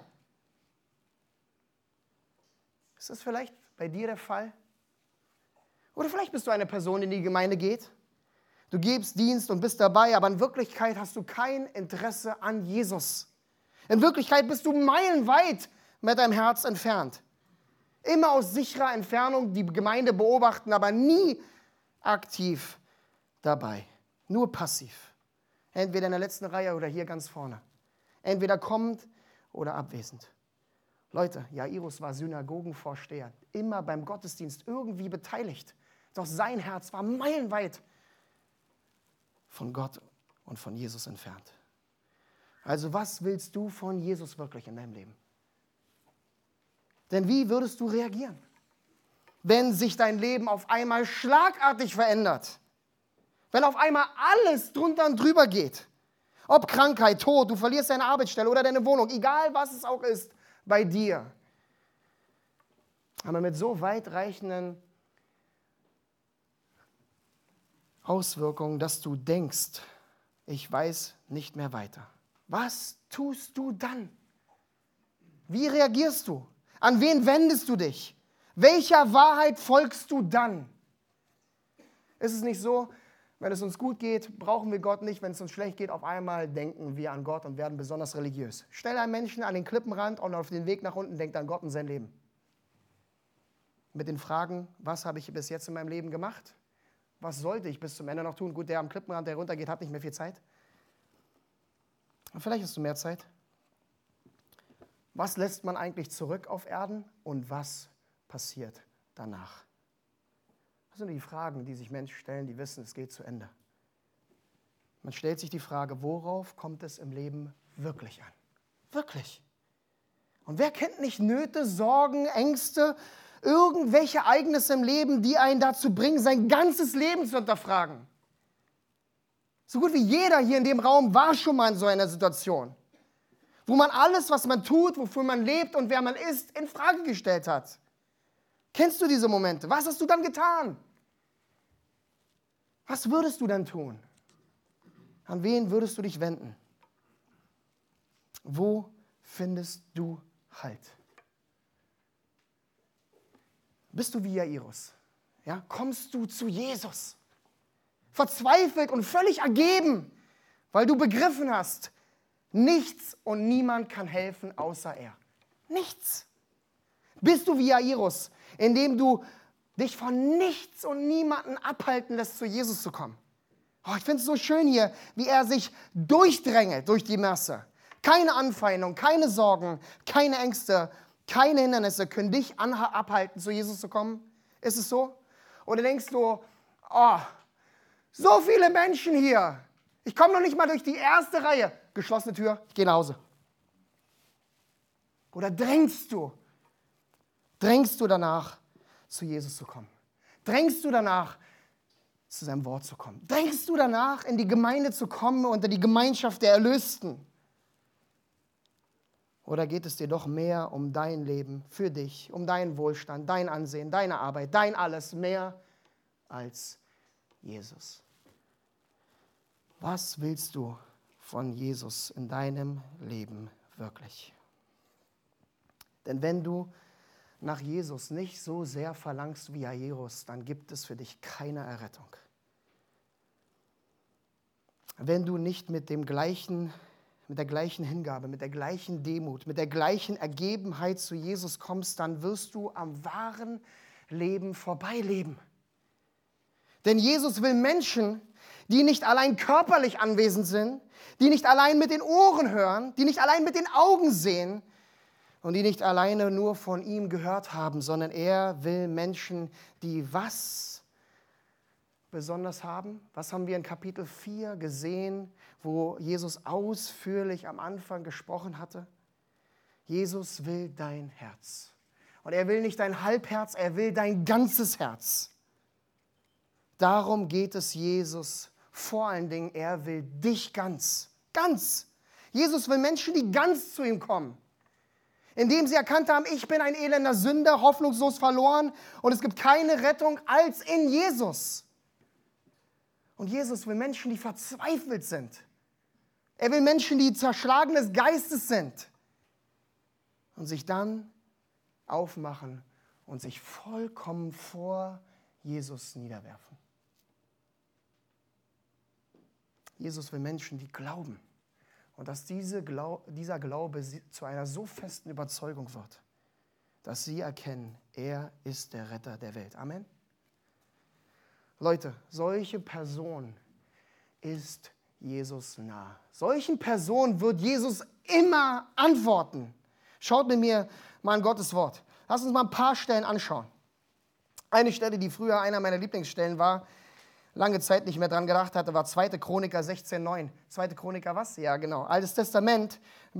Ist das vielleicht bei dir der Fall? Oder vielleicht bist du eine Person, die in die Gemeinde geht. Du gibst Dienst und bist dabei, aber in Wirklichkeit hast du kein Interesse an Jesus. In Wirklichkeit bist du meilenweit mit deinem Herz entfernt. Immer aus sicherer Entfernung die Gemeinde beobachten, aber nie aktiv dabei. Nur passiv. Entweder in der letzten Reihe oder hier ganz vorne. Entweder kommend oder abwesend. Leute, Jairus war Synagogenvorsteher, immer beim Gottesdienst irgendwie beteiligt. Doch sein Herz war meilenweit von Gott und von Jesus entfernt. Also was willst du von Jesus wirklich in deinem Leben? Denn wie würdest du reagieren, wenn sich dein Leben auf einmal schlagartig verändert? Wenn auf einmal alles drunter und drüber geht? Ob Krankheit, Tod, du verlierst deine Arbeitsstelle oder deine Wohnung, egal was es auch ist bei dir. Aber mit so weitreichenden Auswirkungen, dass du denkst, ich weiß nicht mehr weiter. Was tust du dann? Wie reagierst du? An wen wendest du dich? Welcher Wahrheit folgst du dann? Ist es nicht so, wenn es uns gut geht, brauchen wir Gott nicht. Wenn es uns schlecht geht, auf einmal denken wir an Gott und werden besonders religiös. Stell einen Menschen an den Klippenrand und auf den Weg nach unten denkt an Gott und sein Leben. Mit den Fragen, was habe ich bis jetzt in meinem Leben gemacht? Was sollte ich bis zum Ende noch tun? Gut, der am Klippenrand, der runtergeht, hat nicht mehr viel Zeit. Und vielleicht hast du mehr Zeit. Was lässt man eigentlich zurück auf Erden und was passiert danach? Das sind die Fragen, die sich Menschen stellen, die wissen, es geht zu Ende. Man stellt sich die Frage, worauf kommt es im Leben wirklich an? Wirklich. Und wer kennt nicht Nöte, Sorgen, Ängste, irgendwelche Ereignisse im Leben, die einen dazu bringen, sein ganzes Leben zu hinterfragen? So gut wie jeder hier in dem Raum war schon mal in so einer Situation, wo man alles, was man tut, wofür man lebt und wer man ist, in Frage gestellt hat. Kennst du diese Momente? Was hast du dann getan? Was würdest du dann tun? An wen würdest du dich wenden? Wo findest du Halt? Bist du wie Jairus? Ja? Kommst du zu Jesus? Verzweifelt und völlig ergeben, weil du begriffen hast, nichts und niemand kann helfen, außer er. Nichts. Bist du wie Jairus, indem du dich von nichts und niemanden abhalten lässt, zu Jesus zu kommen? Oh, ich finde es so schön hier, wie er sich durchdrängelt durch die Masse. Keine Anfeindung, keine Sorgen, keine Ängste, keine Hindernisse können dich abhalten, zu Jesus zu kommen. Ist es so? Oder denkst du, oh, so viele Menschen hier, ich komme noch nicht mal durch die erste Reihe. Geschlossene Tür, ich gehe nach Hause. Oder drängst du danach, zu Jesus zu kommen? Drängst du danach, zu seinem Wort zu kommen? Drängst du danach, in die Gemeinde zu kommen, unter die Gemeinschaft der Erlösten? Oder geht es dir doch mehr um dein Leben, für dich, um deinen Wohlstand, dein Ansehen, deine Arbeit, dein alles, mehr als Jesus? Was willst du von Jesus in deinem Leben wirklich? Denn wenn du nach Jesus nicht so sehr verlangst wie Jairus, dann gibt es für dich keine Errettung. Wenn du nicht mit der gleichen Hingabe, mit der gleichen Demut, mit der gleichen Ergebenheit zu Jesus kommst, dann wirst du am wahren Leben vorbeileben. Denn Jesus will Menschen, die nicht allein körperlich anwesend sind, die nicht allein mit den Ohren hören, die nicht allein mit den Augen sehen und die nicht alleine nur von ihm gehört haben, sondern er will Menschen, die was besonders haben? Was haben wir in Kapitel 4 gesehen, wo Jesus ausführlich am Anfang gesprochen hatte? Jesus will dein Herz. Und er will nicht dein Halbherz, er will dein ganzes Herz. Darum geht es Jesus vor allen Dingen, er will dich ganz. Ganz. Jesus will Menschen, die ganz zu ihm kommen. Indem sie erkannt haben, ich bin ein elender Sünder, hoffnungslos verloren und es gibt keine Rettung als in Jesus. Und Jesus will Menschen, die verzweifelt sind. Er will Menschen, die zerschlagen des Geistes sind und sich dann aufmachen und sich vollkommen vor Jesus niederwerfen. Jesus will Menschen, die glauben und dass dieser Glaube zu einer so festen Überzeugung wird, dass sie erkennen, Er ist der Retter der Welt. Amen. Leute, solche Person ist Jesus nah. Solchen Personen wird Jesus immer antworten. Schaut mit mir mal in Gottes Wort. Lass uns mal ein paar Stellen anschauen. Eine Stelle, die früher einer meiner Lieblingsstellen war, lange Zeit nicht mehr dran gedacht hatte, war 2. Chroniker 16,9. 2. Chroniker was? Ja, genau. Altes Testament,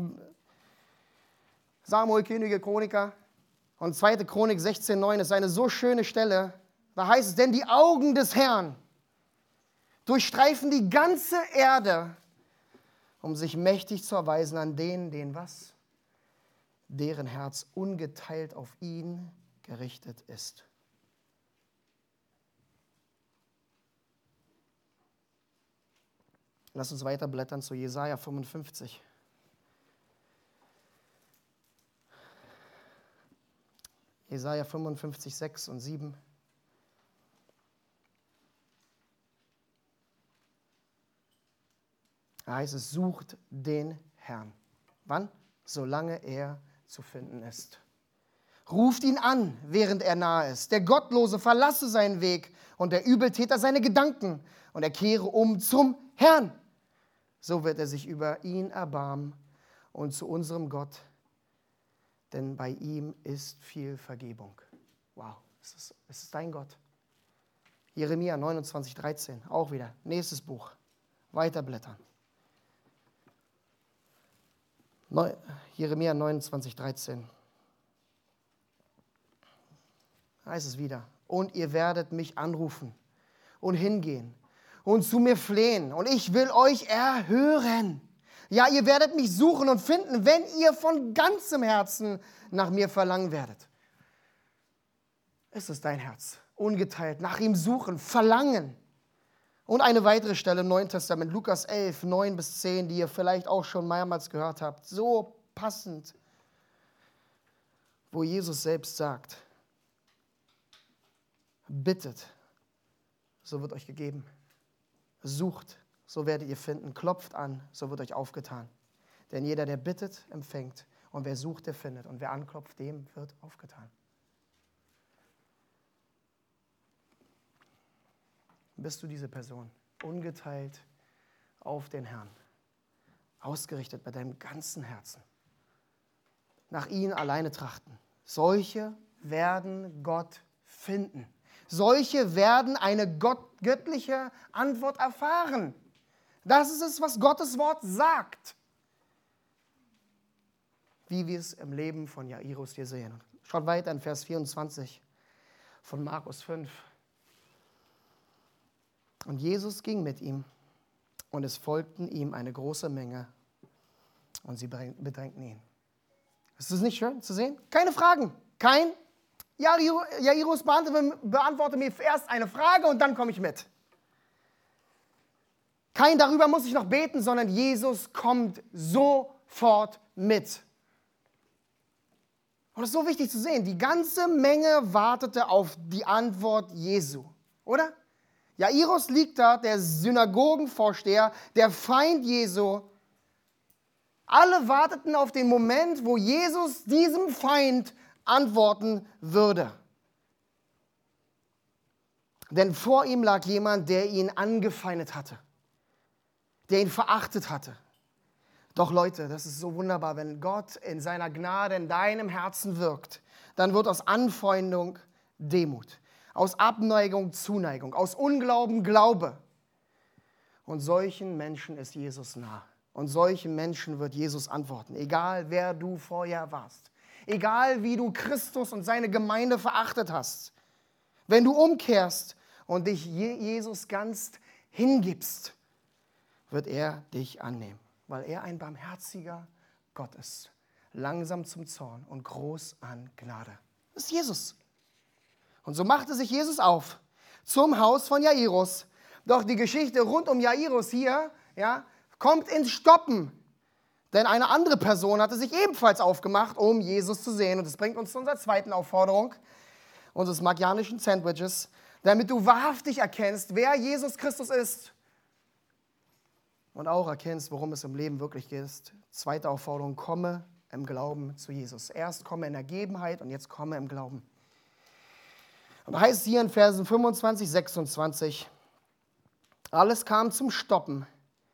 Samuel, Könige, Chroniker. Und 2. Chronik 16,9 ist eine so schöne Stelle. Da heißt es, denn die Augen des Herrn durchstreifen die ganze Erde, um sich mächtig zu erweisen an denen was? Deren Herz ungeteilt auf ihn gerichtet ist. Lass uns weiterblättern zu Jesaja 55. Jesaja 55, 6 und 7. Da heißt es, sucht den Herrn. Wann? Solange er zu finden ist. Ruft ihn an, während er nahe ist. Der Gottlose verlasse seinen Weg und der Übeltäter seine Gedanken und er kehre um zum Herrn. So wird er sich über ihn erbarmen und zu unserem Gott, denn bei ihm ist viel Vergebung. Wow, es ist dein Gott. Jeremia 29, 13, auch wieder, nächstes Buch, weiterblättern. Jeremia 29, 13. Heißt es wieder. Und ihr werdet mich anrufen und hingehen und zu mir flehen und ich will euch erhören. Ja, ihr werdet mich suchen und finden, wenn ihr von ganzem Herzen nach mir verlangen werdet. Ist es dein Herz? Ungeteilt, nach ihm suchen, verlangen. Und eine weitere Stelle im Neuen Testament, Lukas 11, 9 bis 10, die ihr vielleicht auch schon mehrmals gehört habt. So passend, wo Jesus selbst sagt, bittet, so wird euch gegeben. Sucht, so werdet ihr finden. Klopft an, so wird euch aufgetan. Denn jeder, der bittet, empfängt. Und wer sucht, der findet. Und wer anklopft, dem wird aufgetan. Bist du diese Person, ungeteilt auf den Herrn, ausgerichtet bei deinem ganzen Herzen, nach ihm alleine trachten. Solche werden Gott finden. Solche werden eine göttliche Antwort erfahren. Das ist es, was Gottes Wort sagt. Wie wir es im Leben von Jairus hier sehen. Schaut weiter in Vers 24 von Markus 5. Und Jesus ging mit ihm und es folgten ihm eine große Menge und sie bedrängten ihn. Ist das nicht schön zu sehen? Keine Fragen. Kein Jairus beantworte mir erst eine Frage und dann komme ich mit. Kein darüber muss ich noch beten, sondern Jesus kommt sofort mit. Und das ist so wichtig zu sehen. Die ganze Menge wartete auf die Antwort Jesu, oder? Jairus liegt da, der Synagogenvorsteher, der Feind Jesu. Alle warteten auf den Moment, wo Jesus diesem Feind antworten würde. Denn vor ihm lag jemand, der ihn angefeindet hatte, der ihn verachtet hatte. Doch Leute, das ist so wunderbar, wenn Gott in seiner Gnade in deinem Herzen wirkt, dann wird aus Anfeindung Demut, aus Abneigung Zuneigung, aus Unglauben Glaube. Und solchen Menschen ist Jesus nah. Und solchen Menschen wird Jesus antworten, egal wer du vorher warst. Egal wie du Christus und seine Gemeinde verachtet hast. Wenn du umkehrst und dich Jesus ganz hingibst, wird er dich annehmen, weil er ein barmherziger Gott ist, langsam zum Zorn und groß an Gnade. Das ist Jesus. Und so machte sich Jesus auf zum Haus von Jairus. Doch die Geschichte rund um Jairus hier, kommt ins Stoppen. Denn eine andere Person hatte sich ebenfalls aufgemacht, um Jesus zu sehen. Und das bringt uns zu unserer zweiten Aufforderung, unseres magianischen Sandwiches, damit du wahrhaftig erkennst, wer Jesus Christus ist. Und auch erkennst, worum es im Leben wirklich geht. Zweite Aufforderung, komme im Glauben zu Jesus. Erst komme in Ergebenheit und jetzt komme im Glauben. Und da heißt es hier in Versen 25, 26, alles kam zum Stoppen,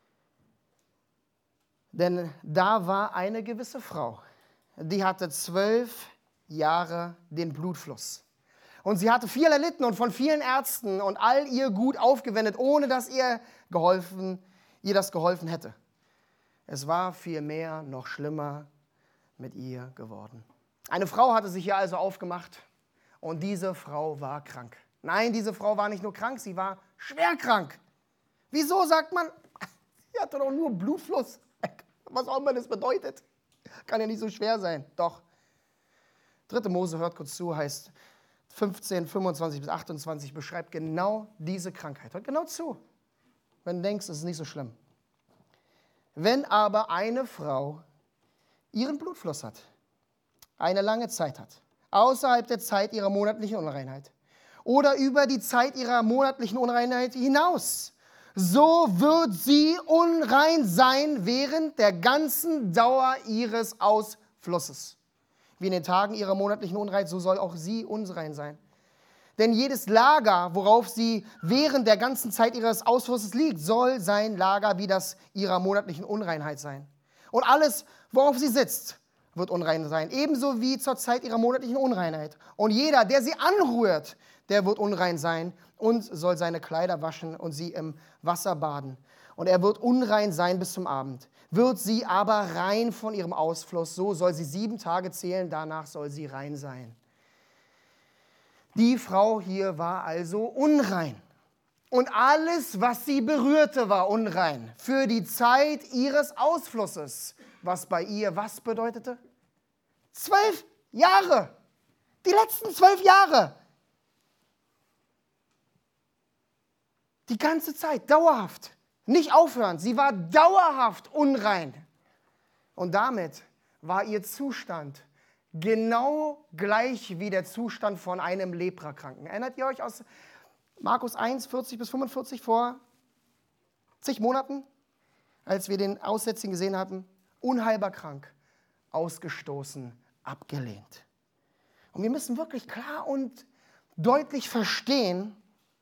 denn da war eine gewisse Frau, die hatte 12 Jahre den Blutfluss. Und sie hatte viel erlitten und von vielen Ärzten und all ihr Gut aufgewendet, ohne dass ihr das geholfen hätte. Es war vielmehr noch schlimmer mit ihr geworden. Eine Frau hatte sich hier also aufgemacht und diese Frau war krank. Nein, diese Frau war nicht nur krank, sie war schwer krank. Wieso sagt man, sie hatte doch nur Blutfluss? Was auch immer das bedeutet. Kann ja nicht so schwer sein. Doch. 3. Mose, hört kurz zu, heißt 15, 25 bis 28, beschreibt genau diese Krankheit. Hört genau zu, wenn du denkst, es ist nicht so schlimm. Wenn aber eine Frau ihren Blutfluss hat, eine lange Zeit hat, außerhalb der Zeit ihrer monatlichen Unreinheit oder über die Zeit ihrer monatlichen Unreinheit hinaus, so wird sie unrein sein während der ganzen Dauer ihres Ausflusses. Wie in den Tagen ihrer monatlichen Unreinheit, so soll auch sie unrein sein. Denn jedes Lager, worauf sie während der ganzen Zeit ihres Ausflusses liegt, soll sein Lager wie das ihrer monatlichen Unreinheit sein. Und alles, worauf sie sitzt, wird unrein sein, ebenso wie zur Zeit ihrer monatlichen Unreinheit. Und jeder, der sie anrührt, der wird unrein sein und soll seine Kleider waschen und sie im Wasser baden. Und er wird unrein sein bis zum Abend. Wird sie aber rein von ihrem Ausfluss, so soll sie 7 Tage zählen, danach soll sie rein sein. Die Frau hier war also unrein. Und alles, was sie berührte, war unrein. Für die Zeit ihres Ausflusses. Was bei ihr was bedeutete? 12 Jahre. Die letzten 12 Jahre. Die ganze Zeit, dauerhaft. Nicht aufhören. Sie war dauerhaft unrein. Und damit war ihr Zustand genau gleich wie der Zustand von einem Leprakranken. Erinnert ihr euch aus Markus 1, 40 bis 45 vor zig Monaten, als wir den Aussätzigen gesehen hatten? Unheilbar krank, ausgestoßen, abgelehnt. Und wir müssen wirklich klar und deutlich verstehen,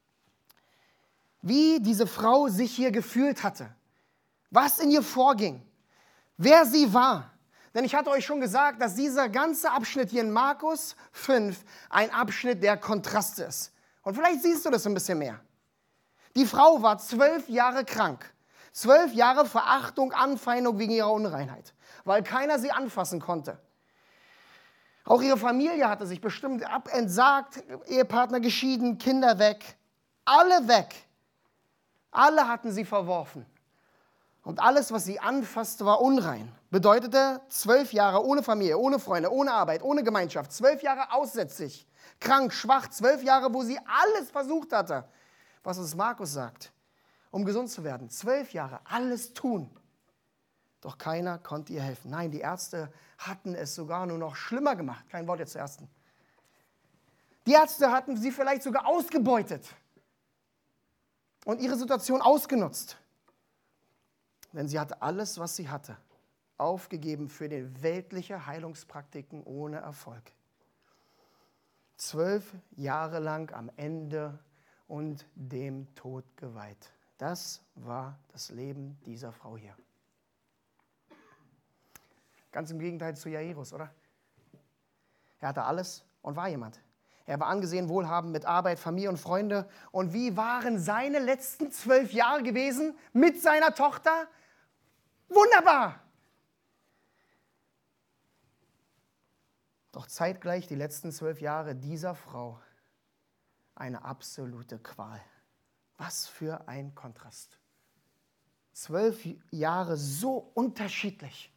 wie diese Frau sich hier gefühlt hatte, was in ihr vorging, wer sie war. Denn ich hatte euch schon gesagt, dass dieser ganze Abschnitt hier in Markus 5 ein Abschnitt der Kontraste ist. Und vielleicht siehst du das ein bisschen mehr. Die Frau war 12 Jahre krank. 12 Jahre Verachtung, Anfeindung wegen ihrer Unreinheit, weil keiner sie anfassen konnte. Auch ihre Familie hatte sich bestimmt entsagt, Ehepartner geschieden, Kinder weg, alle weg. Alle hatten sie verworfen. Und alles, was sie anfasste, war unrein. Bedeutete 12 Jahre ohne Familie, ohne Freunde, ohne Arbeit, ohne Gemeinschaft. 12 Jahre aussätzig, krank, schwach. 12 Jahre, wo sie alles versucht hatte, was uns Markus sagt, um gesund zu werden. 12 Jahre, alles tun. Doch keiner konnte ihr helfen. Nein, die Ärzte hatten es sogar nur noch schlimmer gemacht. Kein Wort jetzt zur Ersten. Die Ärzte hatten sie vielleicht sogar ausgebeutet und ihre Situation ausgenutzt. Denn sie hatte alles, was sie hatte, aufgegeben für die weltliche Heilungspraktiken ohne Erfolg. 12 Jahre lang am Ende und dem Tod geweiht. Das war das Leben dieser Frau hier. Ganz im Gegenteil zu Jairus, oder? Er hatte alles und war jemand. Er war angesehen, wohlhabend mit Arbeit, Familie und Freunde. Und wie waren seine letzten 12 Jahre gewesen mit seiner Tochter? Wunderbar! Doch zeitgleich die letzten 12 Jahre dieser Frau eine absolute Qual. Was für ein Kontrast. 12 Jahre so unterschiedlich.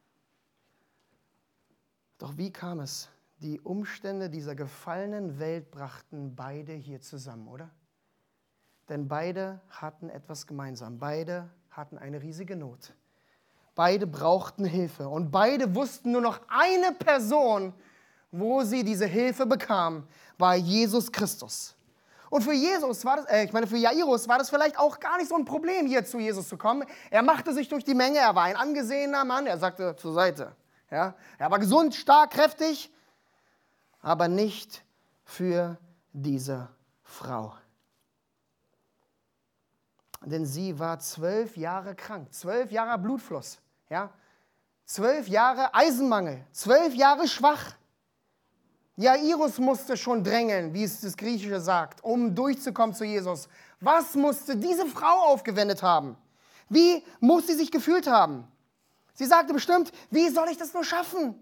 Doch wie kam es? Die Umstände dieser gefallenen Welt brachten beide hier zusammen, oder? Denn beide hatten etwas gemeinsam. Beide hatten eine riesige Not. Beide brauchten Hilfe. Und beide wussten nur noch eine Person, wo sie diese Hilfe bekamen, war Jesus Christus. Und für Jairus war das vielleicht auch gar nicht so ein Problem, hier zu Jesus zu kommen. Er machte sich durch die Menge, er war ein angesehener Mann, er sagte zur Seite. Ja? Er war gesund, stark, kräftig, aber nicht für diese Frau. Denn sie war 12 Jahre krank, 12 Jahre Blutfluss, ja? 12 Jahre Eisenmangel, 12 Jahre schwach. Jairus musste schon drängeln, wie es das Griechische sagt, um durchzukommen zu Jesus. Was musste diese Frau aufgewendet haben? Wie muss sie sich gefühlt haben? Sie sagte bestimmt, wie soll ich das nur schaffen?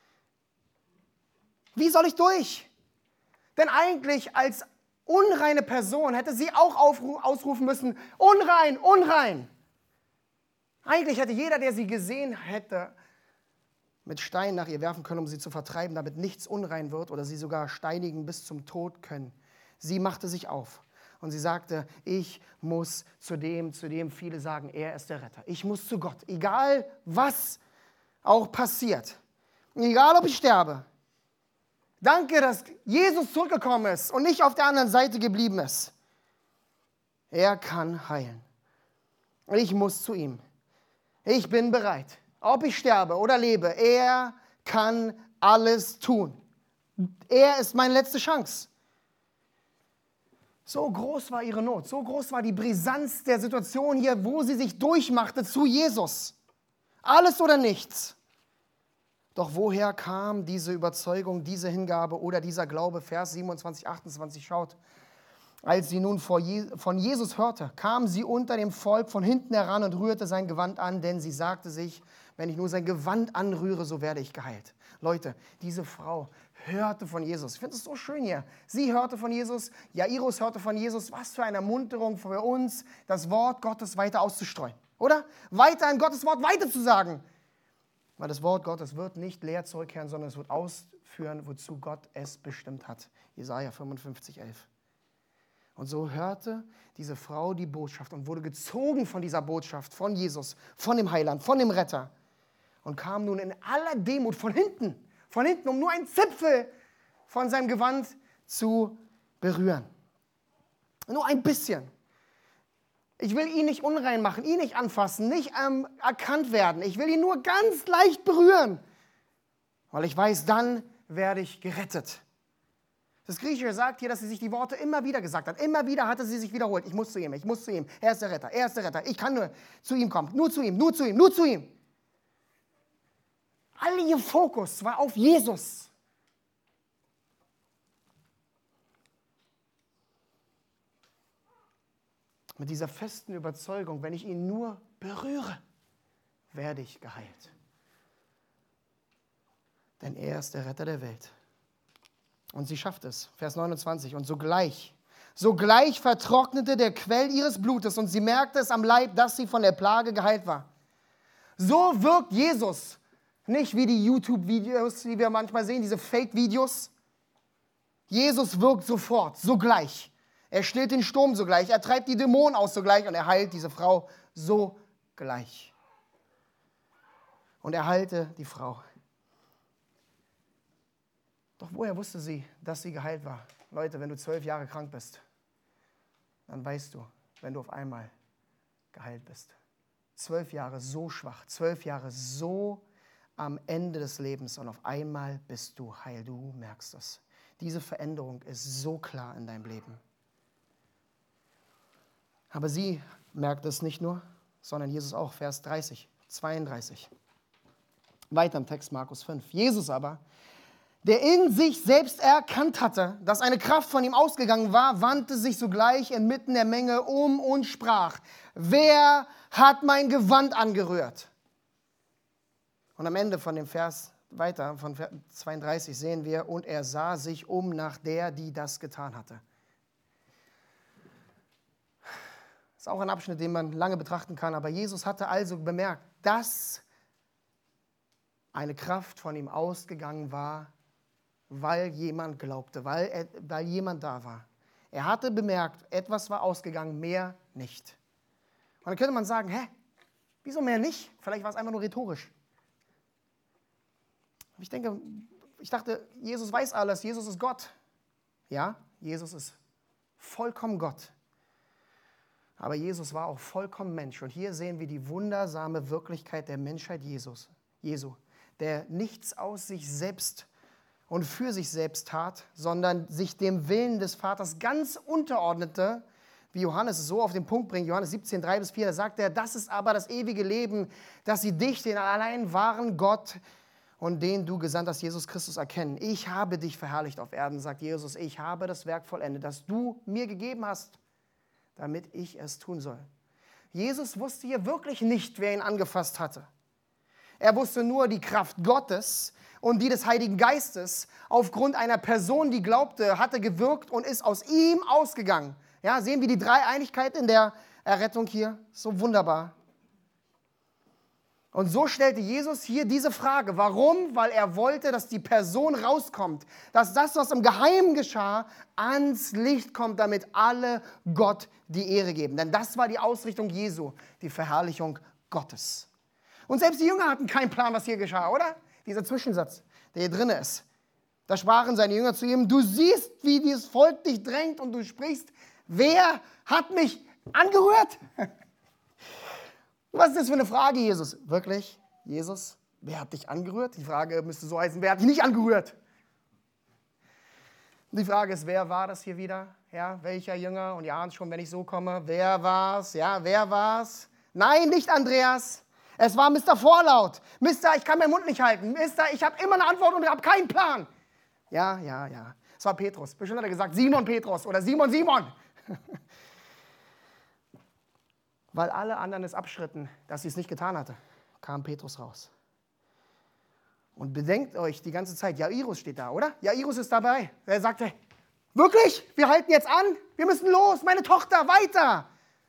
Wie soll ich durch? Denn eigentlich als unreine Person hätte sie auch ausrufen müssen, unrein, unrein. Eigentlich hätte jeder, der sie gesehen hätte, mit Steinen nach ihr werfen können, um sie zu vertreiben, damit nichts unrein wird oder sie sogar steinigen bis zum Tod können. Sie machte sich auf und sie sagte, ich muss zu dem viele sagen, er ist der Retter. Ich muss zu Gott, egal was auch passiert, egal ob ich sterbe. Danke, dass Jesus zurückgekommen ist und nicht auf der anderen Seite geblieben ist. Er kann heilen. Und ich muss zu ihm. Ich bin bereit. Ob ich sterbe oder lebe, er kann alles tun. Er ist meine letzte Chance. So groß war ihre Not, so groß war die Brisanz der Situation hier, wo sie sich durchmachte zu Jesus. Alles oder nichts. Doch woher kam diese Überzeugung, diese Hingabe oder dieser Glaube? Vers 27, 28 schaut. Als sie nun von Jesus hörte, kam sie unter dem Volk von hinten heran und rührte sein Gewand an, denn sie sagte sich, wenn ich nur sein Gewand anrühre, so werde ich geheilt. Leute, diese Frau hörte von Jesus. Ich finde es so schön hier. Sie hörte von Jesus, Jairus hörte von Jesus. Was für eine Ermunterung für uns, das Wort Gottes weiter auszustreuen. Oder? Weiter ein Gottes Wort weiterzusagen. Weil das Wort Gottes wird nicht leer zurückkehren, sondern es wird ausführen, wozu Gott es bestimmt hat. Jesaja 55, 11. Und so hörte diese Frau die Botschaft und wurde gezogen von dieser Botschaft, von Jesus, von dem Heiland, von dem Retter. Und kam nun in aller Demut von hinten, um nur einen Zipfel von seinem Gewand zu berühren. Nur ein bisschen. Ich will ihn nicht unrein machen, ihn nicht anfassen, nicht erkannt werden. Ich will ihn nur ganz leicht berühren, weil ich weiß, dann werde ich gerettet. Das Griechische sagt hier, dass sie sich die Worte immer wieder gesagt hat. Immer wieder hatte sie sich wiederholt. Ich muss zu ihm, ich muss zu ihm. Er ist der Retter, er ist der Retter. Ich kann nur zu ihm kommen. Nur zu ihm, nur zu ihm, nur zu ihm. All ihr Fokus war auf Jesus. Mit dieser festen Überzeugung, wenn ich ihn nur berühre, werde ich geheilt. Denn er ist der Retter der Welt. Und sie schafft es. Vers 29. Und sogleich vertrocknete der Quell ihres Blutes und sie merkte es am Leib, dass sie von der Plage geheilt war. So wirkt Jesus. Nicht wie die YouTube-Videos, die wir manchmal sehen, diese Fake-Videos. Jesus wirkt sofort, sogleich. Er stillt den Sturm sogleich, er treibt die Dämonen aus sogleich und er heilt diese Frau sogleich. Und er heilte die Frau. Doch woher wusste sie, dass sie geheilt war? Leute, wenn du 12 Jahre krank bist, dann weißt du, wenn du auf einmal geheilt bist. 12 Jahre so schwach, 12 Jahre so am Ende des Lebens und auf einmal bist du heil. Du merkst es. Diese Veränderung ist so klar in deinem Leben. Aber sie merkt es nicht nur, sondern Jesus auch. Vers 30, 32. Weiter im Text Markus 5. Jesus aber, der in sich selbst erkannt hatte, dass eine Kraft von ihm ausgegangen war, wandte sich sogleich inmitten der Menge um und sprach, wer hat mein Gewand angerührt? Und am Ende von dem Vers weiter, von Vers 32 sehen wir, und er sah sich um nach der, die das getan hatte. Das ist auch ein Abschnitt, den man lange betrachten kann, aber Jesus hatte also bemerkt, dass eine Kraft von ihm ausgegangen war, weil jemand glaubte, weil jemand da war. Er hatte bemerkt, etwas war ausgegangen, mehr nicht. Und dann könnte man sagen, wieso mehr nicht? Vielleicht war es einfach nur rhetorisch. Ich dachte, Jesus weiß alles, Jesus ist Gott. Ja, Jesus ist vollkommen Gott. Aber Jesus war auch vollkommen Mensch. Und hier sehen wir die wundersame Wirklichkeit der Menschheit Jesu, der nichts aus sich selbst und für sich selbst tat, sondern sich dem Willen des Vaters ganz unterordnete, wie Johannes es so auf den Punkt bringt, Johannes 17, 3-4, da sagt er, das ist aber das ewige Leben, dass sie dich, den allein wahren Gott und den du gesandt hast, Jesus Christus, erkennen. Ich habe dich verherrlicht auf Erden, sagt Jesus, ich habe das Werk vollendet, das du mir gegeben hast, damit ich es tun soll. Jesus wusste hier wirklich nicht, wer ihn angefasst hatte. Er wusste nur die Kraft Gottes und die des Heiligen Geistes aufgrund einer Person, die glaubte, hatte gewirkt und ist aus ihm ausgegangen. Ja, sehen wir die Dreieinigkeit in der Errettung hier? So wunderbar. Und so stellte Jesus hier diese Frage. Warum? Weil er wollte, dass die Person rauskommt. Dass das, was im Geheimen geschah, ans Licht kommt, damit alle Gott die Ehre geben. Denn das war die Ausrichtung Jesu, die Verherrlichung Gottes. Und selbst die Jünger hatten keinen Plan, was hier geschah, oder? Dieser Zwischensatz, der hier drin ist. Da sprachen seine Jünger zu ihm, du siehst, wie dieses Volk dich drängt und du sprichst, wer hat mich angerührt? Was ist das für eine Frage, Jesus? Wirklich, Jesus, wer hat dich angerührt? Die Frage müsste so heißen, wer hat dich nicht angerührt? Und die Frage ist, wer war das hier wieder? Ja, welcher Jünger? Und ihr ahnt schon, wenn ich so komme, wer war's? Ja, wer war's? Nein, nicht Andreas. Es war Mr. Vorlaut. Mister, ich kann meinen Mund nicht halten. Mister, ich habe immer eine Antwort und habe keinen Plan. Ja. Es war Petrus. Bestimmt hat er gesagt, Simon Petrus oder Simon. Weil alle anderen es abschritten, dass sie es nicht getan hatte, kam Petrus raus. Und bedenkt euch die ganze Zeit, Jairus steht da, oder? Jairus ist dabei. Er sagte, wirklich? Wir halten jetzt an? Wir müssen los, meine Tochter, weiter.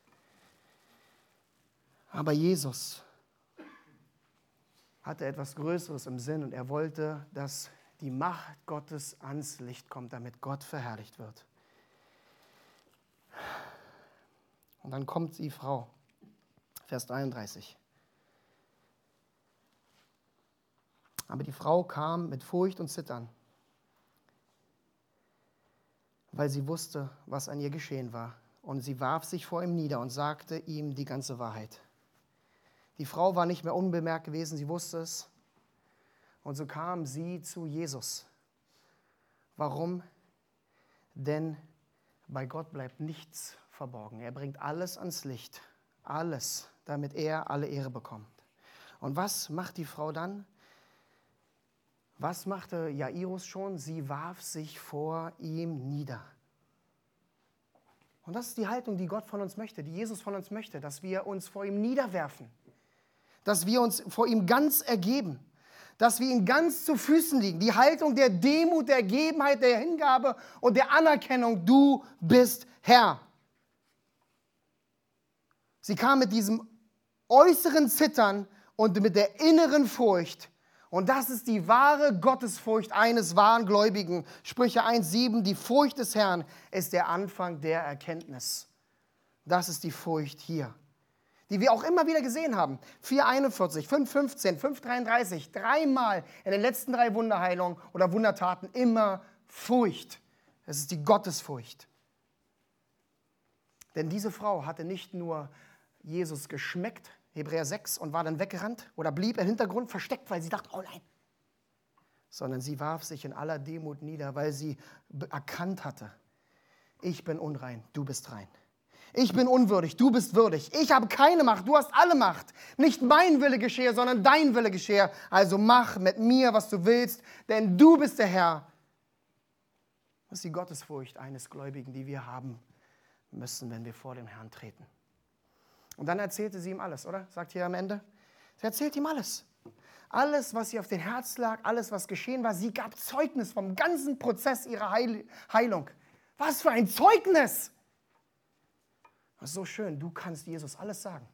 Aber Jesus hatte etwas Größeres im Sinn und er wollte, dass die Macht Gottes ans Licht kommt, damit Gott verherrlicht wird. Und dann kommt die Frau, Vers 33. Aber die Frau kam mit Furcht und Zittern, weil sie wusste, was an ihr geschehen war. Und sie warf sich vor ihm nieder und sagte ihm die ganze Wahrheit. Die Frau war nicht mehr unbemerkt gewesen, sie wusste es. Und so kam sie zu Jesus. Warum? Denn bei Gott bleibt nichts verborgen. Er bringt alles ans Licht. Alles, damit er alle Ehre bekommt. Und was macht die Frau dann? Was machte Jairus schon? Sie warf sich vor ihm nieder. Und das ist die Haltung, die Gott von uns möchte, die Jesus von uns möchte, dass wir uns vor ihm niederwerfen. Dass wir uns vor ihm ganz ergeben. Dass wir ihm ganz zu Füßen liegen. Die Haltung der Demut, der Ergebenheit, der Hingabe und der Anerkennung. Du bist Herr. Sie kam mit diesem äußeren Zittern und mit der inneren Furcht. Und das ist die wahre Gottesfurcht eines wahren Gläubigen. Sprüche 1,7, die Furcht des Herrn ist der Anfang der Erkenntnis. Das ist die Furcht hier, die wir auch immer wieder gesehen haben. 4,41, 5,15, 5,33, dreimal in den letzten 3 Wunderheilungen oder Wundertaten immer Furcht. Es ist die Gottesfurcht. Denn diese Frau hatte nicht nur Jesus geschmeckt, Hebräer 6, und war dann weggerannt oder blieb im Hintergrund versteckt, weil sie dachte, oh nein. Sondern sie warf sich in aller Demut nieder, weil sie erkannt hatte, ich bin unrein, du bist rein. Ich bin unwürdig, du bist würdig. Ich habe keine Macht, du hast alle Macht. Nicht mein Wille geschehe, sondern dein Wille geschehe. Also mach mit mir, was du willst, denn du bist der Herr. Das ist die Gottesfurcht eines Gläubigen, die wir haben müssen, wenn wir vor dem Herrn treten. Und dann erzählte sie ihm alles, oder? Sagt hier am Ende. Sie erzählt ihm alles. Alles, was ihr auf dem Herz lag, alles, was geschehen war. Sie gab Zeugnis vom ganzen Prozess ihrer Heilung. Was für ein Zeugnis! Das ist so schön, du kannst Jesus alles sagen.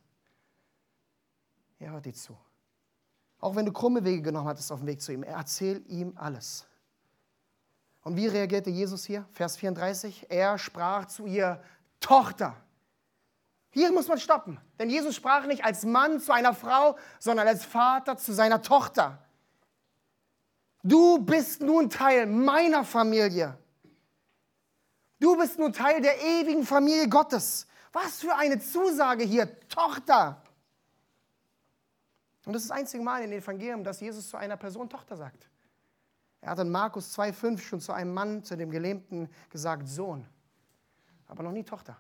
Er hört dir zu. Auch wenn du krumme Wege genommen hattest auf dem Weg zu ihm, erzähl ihm alles. Und wie reagierte Jesus hier? Vers 34, er sprach zu ihr, Tochter. Hier muss man stoppen, denn Jesus sprach nicht als Mann zu einer Frau, sondern als Vater zu seiner Tochter. Du bist nun Teil meiner Familie. Du bist nun Teil der ewigen Familie Gottes. Was für eine Zusage hier, Tochter. Und das ist das einzige Mal in den Evangelium, dass Jesus zu einer Person Tochter sagt. Er hat in Markus 2,5 schon zu einem Mann, zu dem Gelähmten gesagt, Sohn, aber noch nie Tochter.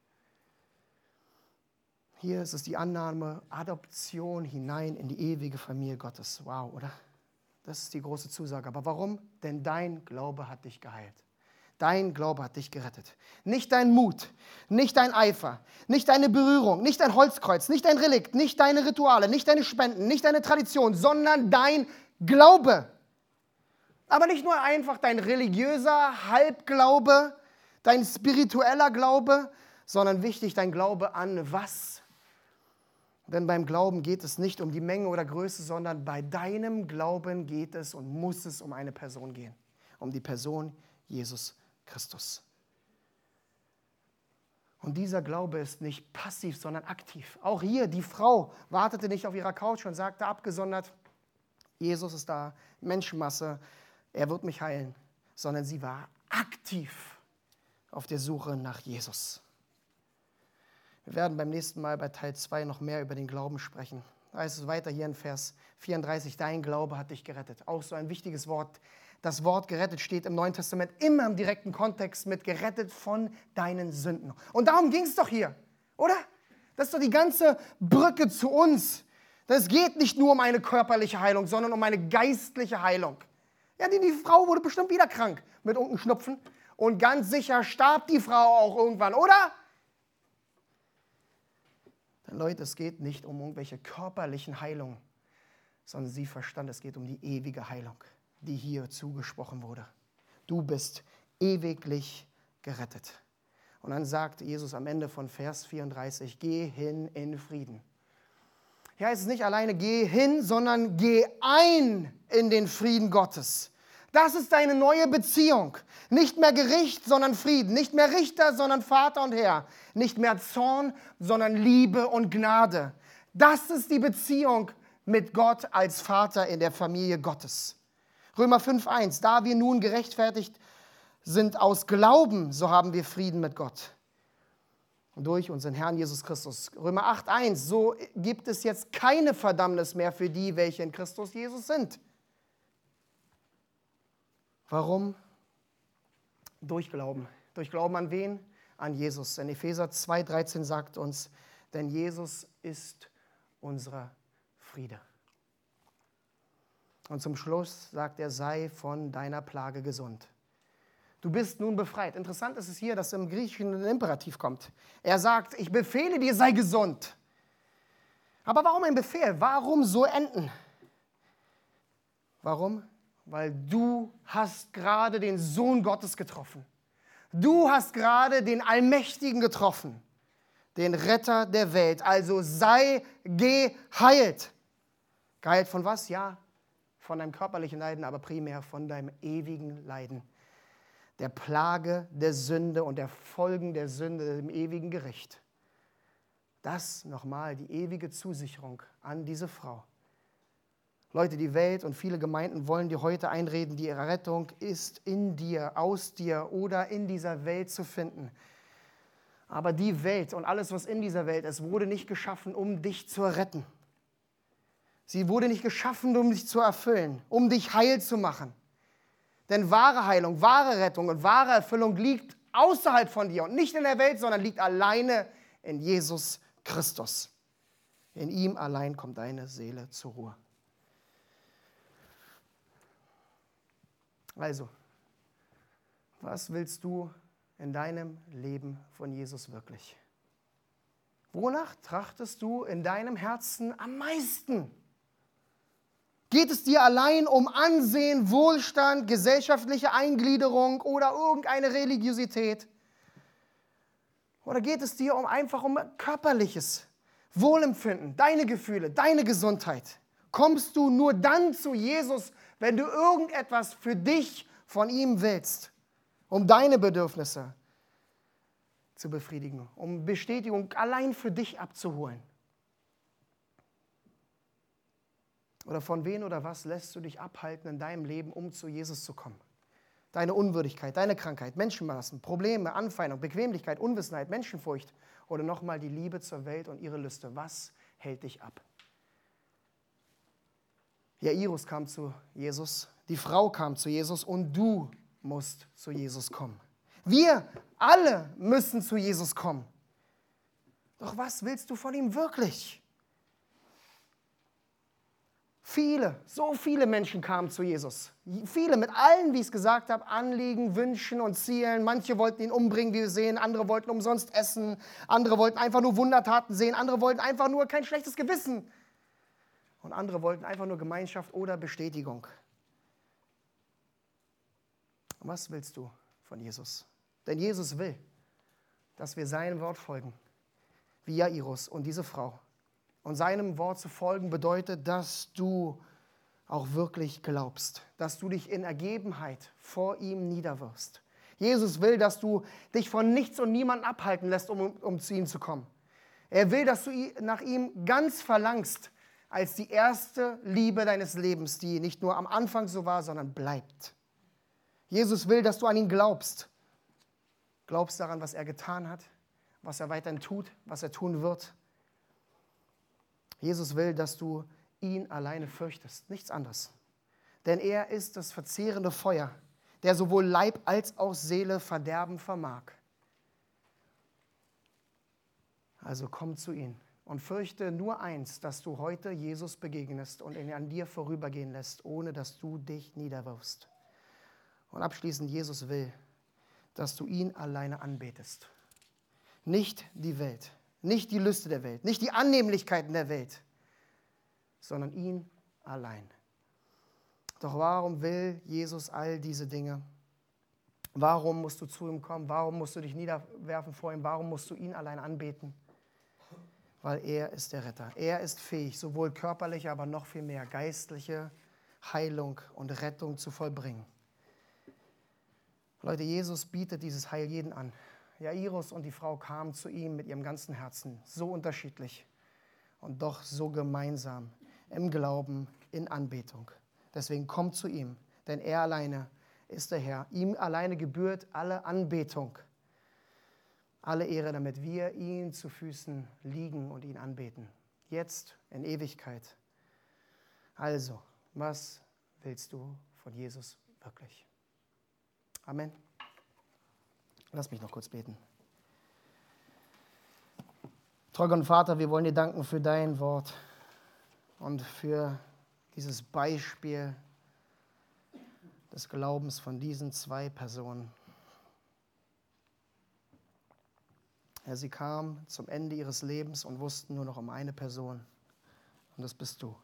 Hier ist es die Annahme, Adoption hinein in die ewige Familie Gottes. Wow, oder? Das ist die große Zusage. Aber warum? Denn dein Glaube hat dich geheilt. Dein Glaube hat dich gerettet. Nicht dein Mut, nicht dein Eifer, nicht deine Berührung, nicht dein Holzkreuz, nicht dein Relikt, nicht deine Rituale, nicht deine Spenden, nicht deine Tradition, sondern dein Glaube. Aber nicht nur einfach dein religiöser Halbglaube, dein spiritueller Glaube, sondern wichtig, dein Glaube an was? Denn beim Glauben geht es nicht um die Menge oder Größe, sondern bei deinem Glauben geht es und muss es um eine Person gehen. Um die Person Jesus Christus. Und dieser Glaube ist nicht passiv, sondern aktiv. Auch hier, die Frau wartete nicht auf ihrer Couch und sagte abgesondert, Jesus ist da, Menschenmasse, er wird mich heilen. Sondern sie war aktiv auf der Suche nach Jesus. Wir werden beim nächsten Mal bei Teil 2 noch mehr über den Glauben sprechen. Da heißt es weiter hier in Vers 34, dein Glaube hat dich gerettet. Auch so ein wichtiges Wort. Das Wort gerettet steht im Neuen Testament immer im direkten Kontext mit gerettet von deinen Sünden. Und darum ging es doch hier, oder? Das ist doch die ganze Brücke zu uns. Das geht nicht nur um eine körperliche Heilung, sondern um eine geistliche Heilung. Ja, die Frau wurde bestimmt wieder krank mit irgendeinem Schnupfen. Und ganz sicher starb die Frau auch irgendwann, oder? Denn Leute, es geht nicht um irgendwelche körperlichen Heilungen, sondern sie verstand, es geht um die ewige Heilung, die hier zugesprochen wurde. Du bist ewiglich gerettet. Und dann sagt Jesus am Ende von Vers 34, geh hin in Frieden. Hier heißt es nicht alleine geh hin, sondern geh ein in den Frieden Gottes. Das ist deine neue Beziehung. Nicht mehr Gericht, sondern Frieden. Nicht mehr Richter, sondern Vater und Herr. Nicht mehr Zorn, sondern Liebe und Gnade. Das ist die Beziehung mit Gott als Vater in der Familie Gottes. Römer 5,1, da wir nun gerechtfertigt sind aus Glauben, so haben wir Frieden mit Gott. Und durch unseren Herrn Jesus Christus. Römer 8,1, so gibt es jetzt keine Verdammnis mehr für die, welche in Christus Jesus sind. Warum? Durch Glauben. Durch Glauben an wen? An Jesus. In Epheser 2,13 sagt uns, denn Jesus ist unser Friede. Und zum Schluss sagt er, sei von deiner Plage gesund. Du bist nun befreit. Interessant ist es hier, dass im Griechischen ein Imperativ kommt. Er sagt, ich befehle dir, sei gesund. Aber warum ein Befehl? Warum so enden? Warum? Weil du hast gerade den Sohn Gottes getroffen. Du hast gerade den Allmächtigen getroffen, den Retter der Welt. Also sei geheilt. Geheilt von was? Ja, von deinem körperlichen Leiden, aber primär von deinem ewigen Leiden. Der Plage der Sünde und der Folgen der Sünde, dem ewigen Gericht. Das nochmal, die ewige Zusicherung an diese Frau. Leute, die Welt und viele Gemeinden wollen dir heute einreden, die Rettung ist in dir, aus dir oder in dieser Welt zu finden. Aber die Welt und alles, was in dieser Welt ist, wurde nicht geschaffen, um dich zu retten. Sie wurde nicht geschaffen, um dich zu erfüllen, um dich heil zu machen. Denn wahre Heilung, wahre Rettung und wahre Erfüllung liegt außerhalb von dir und nicht in der Welt, sondern liegt alleine in Jesus Christus. In ihm allein kommt deine Seele zur Ruhe. Also, was willst du in deinem Leben von Jesus wirklich? Wonach trachtest du in deinem Herzen am meisten? Geht es dir allein um Ansehen, Wohlstand, gesellschaftliche Eingliederung oder irgendeine Religiosität? Oder geht es dir einfach um körperliches Wohlempfinden, deine Gefühle, deine Gesundheit? Kommst du nur dann zu Jesus, wenn du irgendetwas für dich von ihm willst, um deine Bedürfnisse zu befriedigen, um Bestätigung allein für dich abzuholen? Oder von wen oder was lässt du dich abhalten in deinem Leben, um zu Jesus zu kommen? Deine Unwürdigkeit, deine Krankheit, Menschenmassen, Probleme, Anfeindung, Bequemlichkeit, Unwissenheit, Menschenfurcht oder nochmal die Liebe zur Welt und ihre Lüste. Was hält dich ab? Jairus kam zu Jesus, Die Frau kam zu Jesus und du musst zu Jesus kommen. Wir alle müssen zu Jesus kommen. Doch was willst du von ihm wirklich? So viele Menschen kamen zu Jesus. Viele mit allen, wie ich es gesagt habe, Anliegen, Wünschen und Zielen. Manche wollten ihn umbringen, wie wir sehen. Andere wollten umsonst essen. Andere wollten einfach nur Wundertaten sehen. Andere wollten einfach nur kein schlechtes Gewissen. Und andere wollten einfach nur Gemeinschaft oder Bestätigung. Und was willst du von Jesus? Denn Jesus will, dass wir seinem Wort folgen, wie Jairus und diese Frau. Und seinem Wort zu folgen bedeutet, dass du auch wirklich glaubst, dass du dich in Ergebenheit vor ihm niederwirfst. Jesus will, dass du dich von nichts und niemandem abhalten lässt, um zu ihm zu kommen. Er will, dass du nach ihm ganz verlangst, als die erste Liebe deines Lebens, die nicht nur am Anfang so war, sondern bleibt. Jesus will, dass du an ihn glaubst. Glaubst daran, was er getan hat, was er weiterhin tut, was er tun wird. Jesus will, dass du ihn alleine fürchtest, nichts anderes. Denn er ist das verzehrende Feuer, der sowohl Leib als auch Seele verderben vermag. Also komm zu ihm und fürchte nur eins, dass du heute Jesus begegnest und ihn an dir vorübergehen lässt, ohne dass du dich niederwirfst. Und abschließend, Jesus will, dass du ihn alleine anbetest. Nicht die Welt, nicht die Lüste der Welt, nicht die Annehmlichkeiten der Welt, sondern ihn allein. Doch warum will Jesus all diese Dinge? Warum musst du zu ihm kommen? Warum musst du dich niederwerfen vor ihm? Warum musst du ihn allein anbeten? Weil er ist der Retter. Er ist fähig, sowohl körperliche, aber noch viel mehr geistliche Heilung und Rettung zu vollbringen. Leute, Jesus bietet dieses Heil jeden an. Jairus und die Frau kamen zu ihm mit ihrem ganzen Herzen, so unterschiedlich und doch so gemeinsam im Glauben, in Anbetung. Deswegen kommt zu ihm, denn er alleine ist der Herr. Ihm alleine gebührt alle Anbetung, alle Ehre, damit wir ihn zu Füßen liegen und ihn anbeten. Jetzt in Ewigkeit. Also, was willst du von Jesus wirklich? Amen. Lass mich noch kurz beten. Treuer Gott und Vater, wir wollen dir danken für dein Wort und für dieses Beispiel des Glaubens von diesen zwei Personen. Ja, sie kamen zum Ende ihres Lebens und wussten nur noch um eine Person. Und das bist du.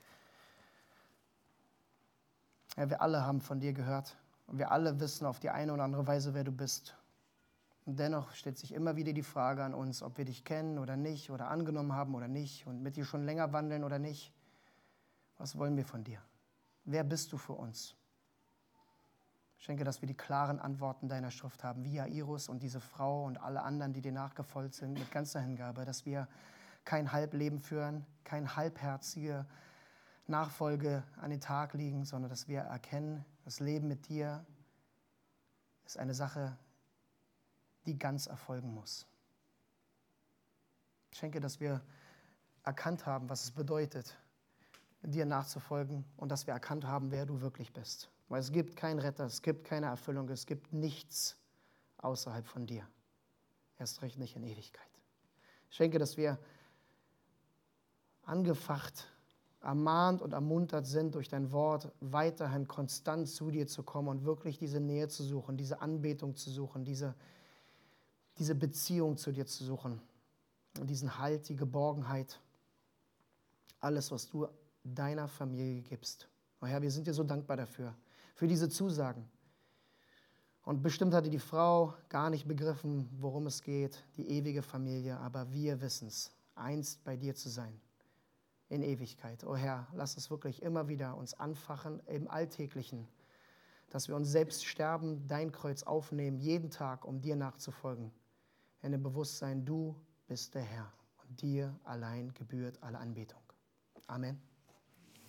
Ja, wir alle haben von dir gehört. Und wir alle wissen auf die eine oder andere Weise, wer du bist. Und dennoch stellt sich immer wieder die Frage an uns, ob wir dich kennen oder nicht, oder angenommen haben oder nicht, und mit dir schon länger wandeln oder nicht. Was wollen wir von dir? Wer bist du für uns? Schenke, dass wir die klaren Antworten deiner Schrift haben, wie Jairus und diese Frau und alle anderen, die dir nachgefolgt sind, mit ganzer Hingabe, dass wir kein Halbleben führen, kein halbherzige Nachfolge an den Tag legen, sondern dass wir erkennen, das Leben mit dir ist eine Sache, die ganz erfolgen muss. Schenke, dass wir erkannt haben, was es bedeutet, dir nachzufolgen und dass wir erkannt haben, wer du wirklich bist. Weil es gibt keinen Retter, es gibt keine Erfüllung, es gibt nichts außerhalb von dir. Erst recht nicht in Ewigkeit. Schenke, dass wir angefacht, ermahnt und ermuntert sind, durch dein Wort weiterhin konstant zu dir zu kommen und wirklich diese Nähe zu suchen, diese Anbetung zu suchen, diese Beziehung zu dir zu suchen und diesen Halt, die Geborgenheit, alles, was du deiner Familie gibst. Oh Herr, wir sind dir so dankbar dafür, für diese Zusagen. Und bestimmt hatte die Frau gar nicht begriffen, worum es geht, die ewige Familie, aber wir wissen es, einst bei dir zu sein, in Ewigkeit. Oh Herr, lass es wirklich immer wieder uns anfachen im Alltäglichen, dass wir uns selbst sterben, dein Kreuz aufnehmen, jeden Tag, um dir nachzufolgen. In dem Bewusstsein, du bist der Herr und dir allein gebührt alle Anbetung. Amen.